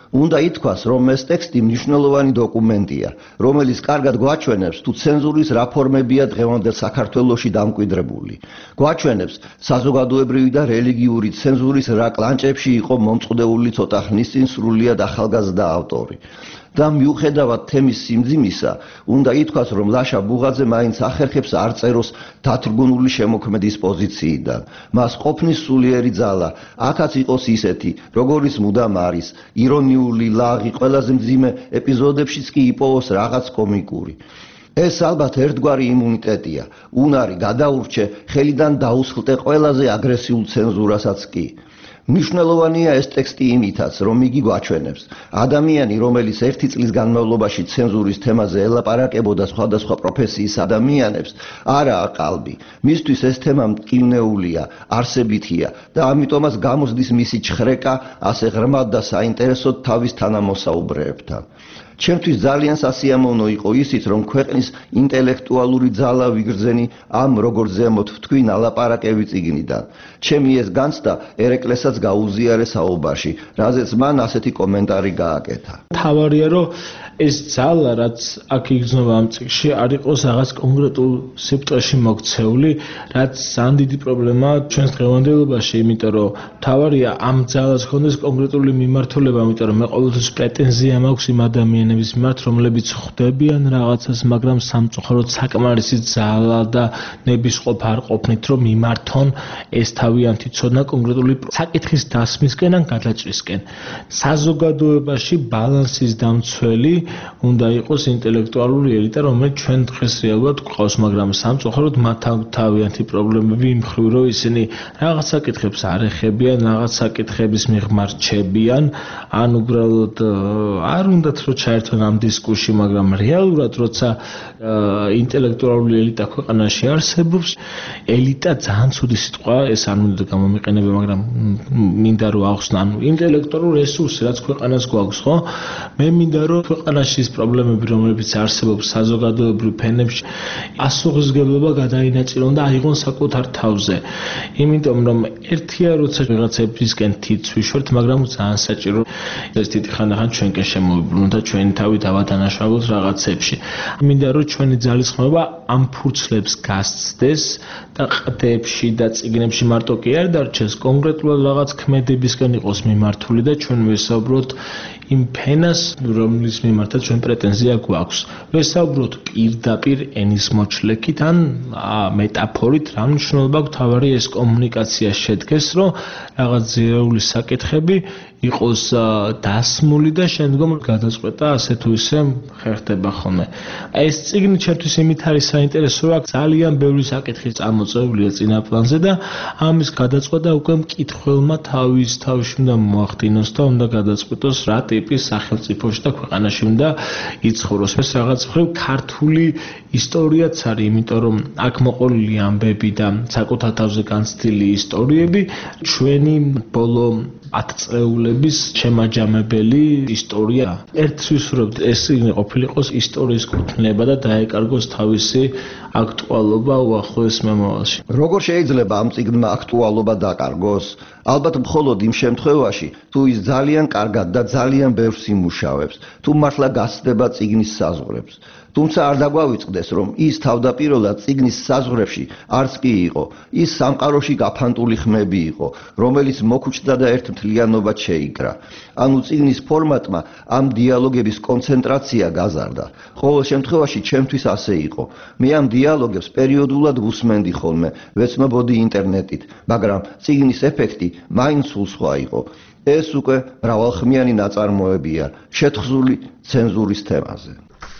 უნდა ითქვას, რომ ეს ტექსტი მნიშვნელოვანი დოკუმენტია, რომელიც კარგად გვაჩვენებს, თუ ცენზურის რა ფორმებია დღევანდელ საქართველოში დამკვიდრებული. გვაჩვენებს საზოგადოებრივი და რელიგიური ცენზურის რა კლანჭებში იყო მომწყდეული ცოტა ხნის წინ სრულიად ახალგაზრდა ავტორი. და მიუხედავად თემის სიმძიმისა, უნდა ითქვას, რომ ლაშა ბუღაძე მაინც ახერხებს არ წეროს დათრგუნული შემოქმედის პოზიციიდან. მას ყოფნის სულიერი ძალა, აქაც იყოს ისეთი, როგორიც მუდამ არის, ირონიული, ლაღი, ყველაზე მძიმე ეპიზოდებშიც კი იპოვოს რაღაც კომიკური. ეს ალბათ ერთგვარი იმუნიტეტია, უნარი გადაურჩე, ხელიდან დაუსხლტე ყველაზე აგრესიულ ცენზურასაც კი. მნიშვნელოვანია ეს ტექსტი იმითაც, რომ იგი გვაჩვენებს, ადამიანი, რომელიც ერთი წლის განმავლობაში ცენზურის თემაზე ელაპარაკებოდა სხვადასხვა პროფესიის ადამიანებს, არაა ყალბი. მისთვის ეს თემა მტკივნეულია, არსებითია და ამიტომაც გამოსდის მისი ჩხრეკა ასე ღრმად და საინტერესოდ თავის თანამოსაუბრეებთან. ჩემთვის ძალიან სასიამოვნო იყო ისიც, რომ ქვეყნის ინტელექტუალური ძალა ვიგრძენი ამ როგორც ზემოთ ვთქვი ნალაპარაკები წიგნიდან. ჩემი ეს განცდა ერეკლესაც გაუზიარე საუბარში, რაზეც მან ასეთი კომენტარი გააკეთა. თავარია, რომ ეს ძალა, რაც აქ იგრძნობა ამ წიგნში, არ იყოს რაღაც კონკრეტულ სიბრტყეში მოქცეული, რაც ძალიან დიდი პრობლემაა ჩვენს დღევანდელობაში, იმიტომ რომ თავარია ამ ძალას ჰქონდეს კონკრეტული მიმართულება, იმიტომ რომ მე ყოველთვის პრეტენზია მაქვს იმ ადამიანების მიმართ, რომლებიც ხვდებიან რაღაცას, მაგრამ სამწუხაროდ საკმარისი ძალა და ნებისყოფ არ ყოფნით, რომ მიმართონ ეს თავიანთი ცოდნა კონკრეტული საკითხის დასმისკენ ან გადაჭრისკენ. საზოგადოებაში ბალანსის დამცველი უნდა იყოს ინტელექტუალური ელიტა, რომელიც ჩვენ დღეს რეალურად გვყავს, მაგრამ სამწუხაროდ მათ თავიანთი პრობლემები იმ მხრივ, რომ ისინი რაღაც საკითხებს არ ეხებიან, რაღაც საკითხების მიღმარ რჩებიან, ან უბრალოდ არ უნდათ რომ ჩაერთონ ამ დისკურსში, მაგრამ რეალურად როცა ინტელექტუალური ელიტა ქვეყანაში არსებობს, ელიტა ძალიან ცუდი სიტყვა, ეს არ უნდა გამომიყენებია, მაგრამ მინდა რომ ახსნა, ანუ ინტელექტუალური რესურსი, რაც ქვეყანას გვაქვს, ხო? მე მინდა რომ ქვეყანაში ის პრობლემები, რომლებიც არსებობს საზოგადოებრივ ფენებში, ასუღისგებლობა გადაინაწილონ და აიღონ საკუთარ თავზე. იმიტომ რომ ერთია, როცა ვიღაცებისკენ თითს ვიშვერთ, მაგრამ ძალიან საჭირო ეს თითი ხანდახან ჩვენკენ შემოვიბრუნოთ და ჩვენი თავი დავადანაშაულოთ რაღაცებში. მინდა რომ ჩვენი ძალისხმევა ამ ფურცლებს გასცდეს და ყდებში და წიგნებში მარტო კი არ დარჩეს, კონკრეტულად რაღაც ქმედებისკენ იყოს მიმართული და ჩვენ ვესაუბროთ იმ ფენას, რომლის მიმართაც ჩვენ პრეტენზია გვაქვს. ვესაუბროთ პირდაპირ ენის მოჩლექით ან მეტაფორით, რა მნიშვნელობა აქვს თავარი ეს კომუნიკაცია შედგეს, რომ რაღაც ზირეული საკითხები იყოს დასმული და შემდგომ გადაწყვეტა ასე თუ ისე ხერხდება ხოლმე. ეს წიგნი ჩემთვის იმით არის საინტერესო, რომ ძალიან ბევრი საკითხი წამოწეულია წინა პლანზე და ამის გადაწყვეტა უკვე მკითხველმა თავის თავში უნდა მოახდინოს და უნდა გადაწყვეტოს რა ტიპის სახელმწიფოში და ქვეყანაში უნდა იცხოვროს. ეს რაღაც მხრივ ქართული ისტორიაც არის, იმიტომ რომ აქ მოყოლილი ამბები და საკუთარ თავზე განცდილი ისტორიები ჩვენი ბოლო ათწლეულების შემაჯამებელი ისტორია. ერთს ვისურვებთ ეს წიგნი ყოფილიყოს ისტორიის კუთვნილება და დაეკარგოს თავისი აქტუალობა უახლოეს მომავალში. როგორ შეიძლება ამ წიგნმა აქტუალობა დაკარგოს? ალბათ მხოლოდ იმ შემთხვევაში, თუ ის ძალიან კარგად და ძალიან ბევრს იმუშავებს, თუ მართლა გასცდება წიგნის საზღვრებს. თუმცა არ დაგვავიწყდეს, რომ ის თავდაპირველად წიგნის საზღვრებში არც კი იყო, ის სამყაროში გაფანტული ხმები იყო, რომელიც მოქუჩდა და ერთ მთლიანობად შეიკრა. ანუ წიგნის ფორმატმა ამ დიალოგების კონცენტრაცია გაზარდა. ყოველ შემთხვევაში ჩემთვის ასე იყო. მე ამ დიალოგებს პერიოდულად ვუსმენდი ხოლმე, ვეცნობოდი ინტერნეტით, მაგრამ წიგნის ეფექტი მაინც სულ სხვა იყო. ეს უკვე მრავალხმიანი ნაწარმოებია, შეთხზული ცენზურის თემაზე.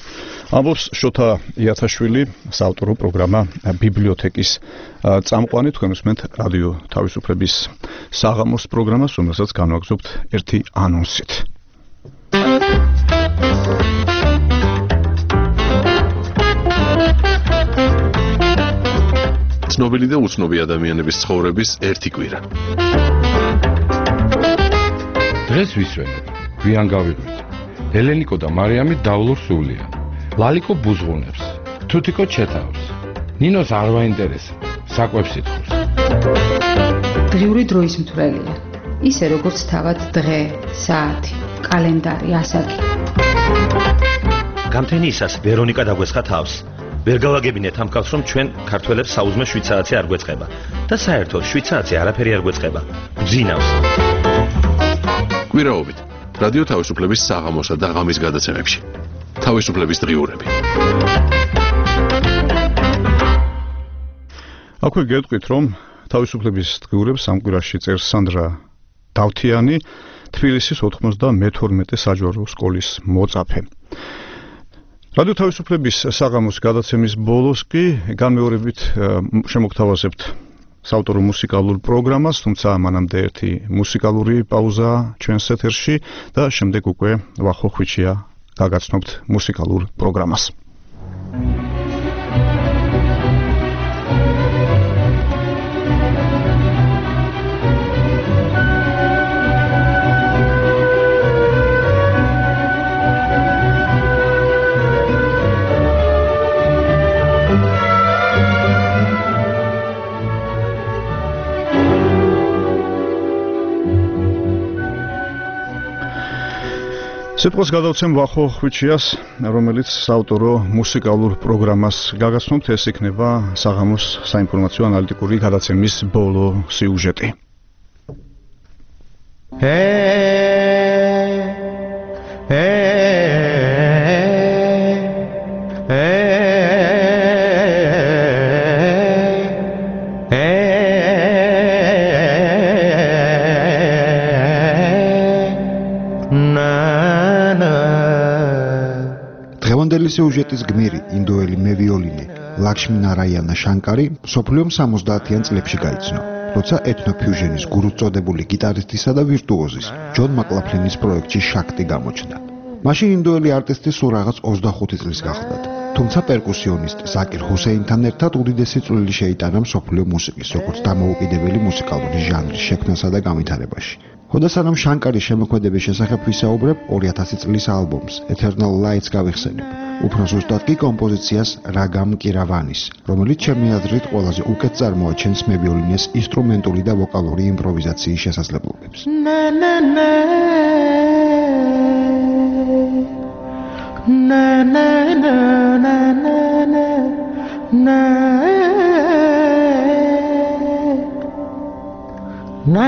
ამბობს შოთა იათაშვილი, საავტორო პროგრამა ბიბლიოთეკის წამყვანი. თქვენ უსმენთ რადიო თავისუფლების საღამოს პროგრამას, რომელსაც განვაგრძობთ ერთი ანონსით. ცნობილი და უცნობი ადამიანების ცხოვრების ერთი კვირა. დღეს ვისვენებ, გვიან გავიღვიძე. ელენიკო და მარიამი დავლურ სულიან. ლალიკო ბუზღუნებს, თუთიკო ჩეთავს. ნინოს არ ვაინტერესებს, საკვებს ითხოვს. დღიური დროის მთვრელია. ისე როგორც თავად დღე, საათი, კალენდარი, ასაკი. გამთენიისას ვერონიკა დაგვესხა თავს. ვერ გავაგებინეთ ამ კაცს, რომ ჩვენ ქართველებს საუზმე შვიდ საათი არ გვეწყება და საერთოდ შვიდ საათი არაფერი არ გვეწყება. გძინავს. კვირაობით რადიო თავისუფლების საღამოსა და ღამის გადაცემებში. თავისუფლების დღიურები. აქვე გეტყვით, რომ თავისუფლების დღიურებს ამ კვირაში წერს სანდრა დავთიანი, თბილისის ოთხმოცდამეთორმეტე საჯვარო სკოლის მოწაფე. რადიო თავისუფლების საღამოს გადაცემის ბოლოს კი განმეორებით შემოგთავაზებთ საავტორო მუსიკალურ პროგრამას, თუმცა მანამდე ერთი მუსიკალური პაუზა ჩვენს ეთერში და შემდეგ უკვე ვახო ხვიჩია გაგაცნობთ მუსიკალურ პროგრამას. სიტყვას გადავცემ ვახო ხვიჩიას, რომელიც საავტორო მუსიკალურ პროგრამას გაგაცნობთ, ეს იქნება საღამოს საინფორმაციო ანალიტიკური გადაცემის ბოლო სიუჟეტი. სიუჟეტის გმირი ინდოელი მევიოლინე ლაქშმი ნარაიანა შანკარი მსოფლიომ სამოცდაათიან წლებში გაიცნო, როცა ეთნოფიუჟენის გურუს წოდებული გიტარისტისა და ვირტუოზის ჯონ მაკლაფლინის პროექტში შაქტი გამოჩნდა. მაშინ ინდოელი არტისტი სულ რაღაც ოცდახუთი წლის გახლდათ, თუმცა პერკუსიონისტ ზაკირ ჰუსეინთან ერთად უდიდესი წვლილი შეიტანა მსოფლიო მუსიკის, როგორც დამოუკიდებელი მუსიკალური ჟანრის შექმნასა და განვითარებაში. ხოდასანამ შანკარის შემოქმედების შესახებ ვისაუბრებ, ორი ათასი წლის ალბომს Eternal Lights გავიხსენებ. უფრო ზუსტად კი კომპოზიციას რაგამ კირავანის, რომელიც ჩემი აზრით ყველაზე უკეთ წარმოაჩენს მევიოლინეს ინსტრუმენტული და ვოკალური იმპროვიზაციის შესაძლებლობებს. Na na na na na na na na na na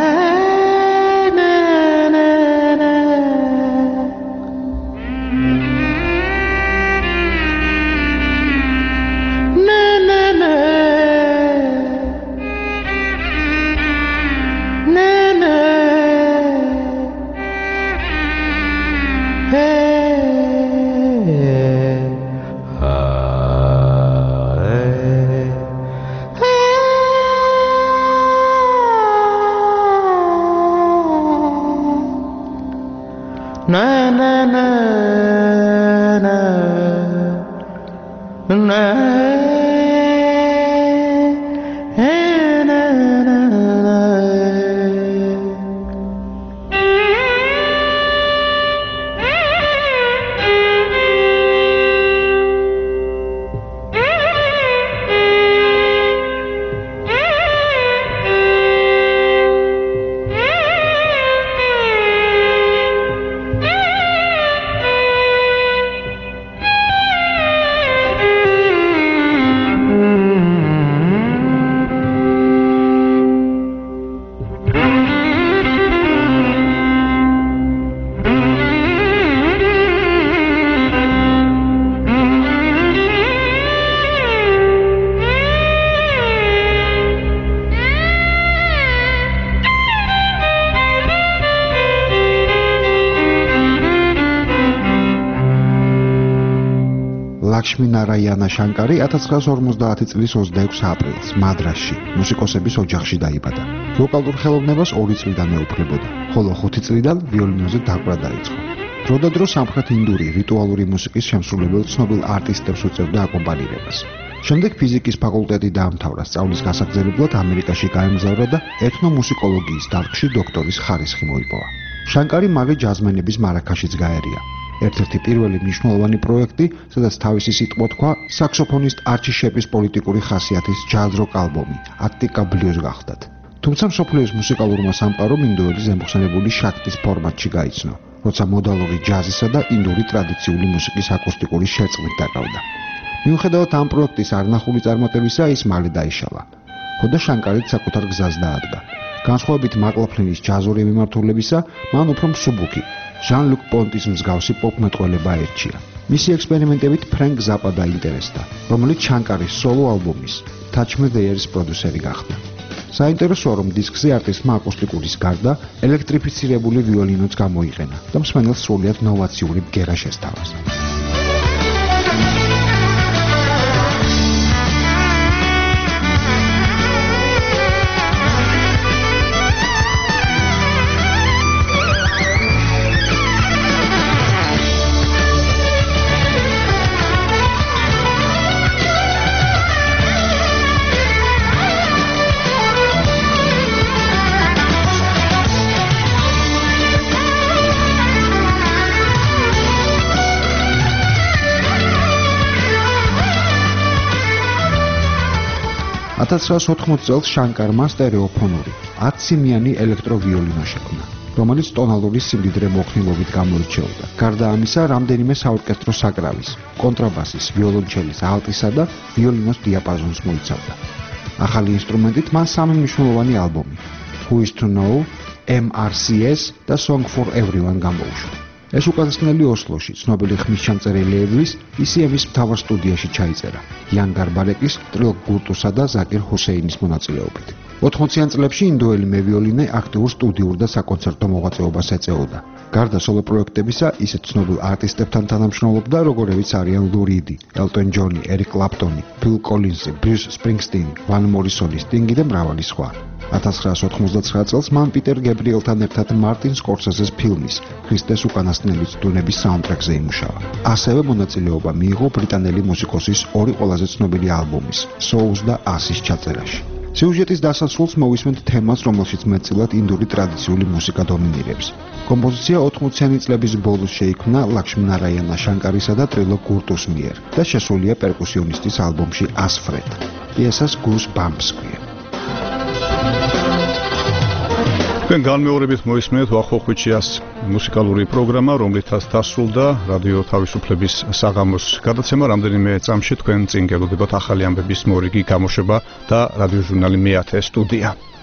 ლაქშმი ნარაიანა შანკარი ათას ცხრაას ორმოცდაათი წლის ოცდაექვსი აპრილს მადრასში, მუსიკოსების ოჯახში დაიბადა. ვოკალურ ხელოვნებას ორი წლიდან ეუფლებოდა, ხოლო ხუთი წლიდან ვიოლინოზე დაკვრა დაიწყო. დროდადრო სამხრეთ ინდური რიტუალური მუსიკის შემსრულებელ ცნობილ არტისტებს უწევდა აკომპანირებას. შემდეგ ფიზიკის ფაკულტეტი დაამთავრა, სწავლის გასაგრძელებლად ამერიკაში გაემგზავრა და ეთნომუსიკოლოგიის დარგში დოქტორის ხარისხი მოიპოვა. შანკარი მალე ჯაზმენების მარაკაშიც გაერია. ერთ-ერთი პირველი მნიშვნელოვანი პროექტი, სადაც თავისი სიტყვა თქვა, საქსოფონისტ არჩი შეპის პოლიტიკური ხასიათის ჯაზ-როკ ალბომი ატტიკა ბლიუზ გახდათ. თუმცა მსოფლიოს მუსიკალურმა სამყარომ ინდოელი ზემოხსენებული შაქტის ფორმატში გაიცნო, როცა მოდალური ჯაზისა და ინდური ტრადიციული მუსიკის აკუსტიკური შერწყმით დაკავდა. მიუხედავად ამ პროექტის არნახული წარმატებისა, ის მალე დაიშალა. ხოდა შანკარიც საკუთარ გზას დაადგა. განსხვავებით მაკლაფლინის ჯაზური მიმართულებისა, მან უფრო მსუბუქი, ჟან-ლუკ პონტის მსგავსი პოპ-მეტყველება აერჩია. მისი ექსპერიმენტებით ფრენკ ზაპა დაინტერესდა, რომელიც შანკარის სოლო ალბომის Touch Me There-ის პროდიუსერი გახდა. საინტერესოა, რომ დისკზე არტისტმა აკუსტიკურის გარდა ელექტრიფიცირებული ვიოლინოც გამოიყენა და მსმენელს სრულიად ნოვაციური ბგერა შესთავაზა. ათას ცხრაასი ოთხმოცი წელს შანკარმა სტერეოფონური ათსიმიანი ელექტროვიოლინო შექმნა, რომელიც ტონალური სიმდიდრე მოხნილობით გამოირჩეოდა. გარდა ამისა, რამდენიმე საორკესტრო საკრავის, კონტრაბასის, ვიოლონჩელის, ალტისა და ვიოლინოს დიაპაზონს მოიცავდა. ახალი ინსტრუმენტით მან სამი მნიშვნელოვანი ალბომი Who is to Know, M R C S და Song for Everyone გამოუშვა. ეს უკანასკნელი ოსლოში ცნობილი ხმისჩამწერელიების ისიემის მთავარ სტუდიაში ჩაიწერა იან გარბარეკის, ტრილ გურტუსა და ზაკირ ჰუსეინის მონაწილეობით. ოთხმოციან წლებში ინდოელი მევიოლინე აქტიურ სტუდიურ და საკონცერტო მოღვაწეობას ეწეოდა. გარდა სოლო პროექტებისა, ისეთ ცნობილ არტისტებთან თანამშრომლობდა, როგორებიც არიან ლუ რიდი, ელტონ ჯონი, ერიკ კლაპტონი, ფილ კოლინზი, ბრიუს სპრინგსტინი, ვან მორისონი, სტინგი და მრავალი სხვა. ათას ცხრაასი ოთხმოცდათცხრა წელს მან პიტერ გებრიელთან ერთად მარტინ სკორსეზეს ფილმის ქრისტეს უკანასკნელი წვდომების საუნდტრეკზე იმუშავა. ასევე მონაწილეობა მიიღო ბრიტანელი მუსიკოსის ორი ყველაზე ცნობილი ალბომის, Souls და Us-ის ჩაწერაში. სიუჟეტის დასასრულს მოვისმენთ თემას, რომელშიც მეტწილად ინდური ტრადიციული მუსიკა დომინირებს. კომპოზიცია ოთხმოციანი წლების ბოლოს შეიქმნა ლაქშმინარაიანა შანკარისა და ტრილო გურტუს მიერ და შესულია პერკუსიონისტის ალბომში Asfred. პიესას Goosebumps ჰქვია. თქვენ განმეორებით მოისმენთ ვახოხვიჩიას მუსიკალური პროგრამა, რომლითაც დასრულდა რადიო თავისუფლების საღამოს გადაცემა. რამდენიმე წამში თქვენ წინ გელოდებათ ახალი ამბების მორიგი გამოშვება და რადიო ჟურნალი მეათე სტუდია.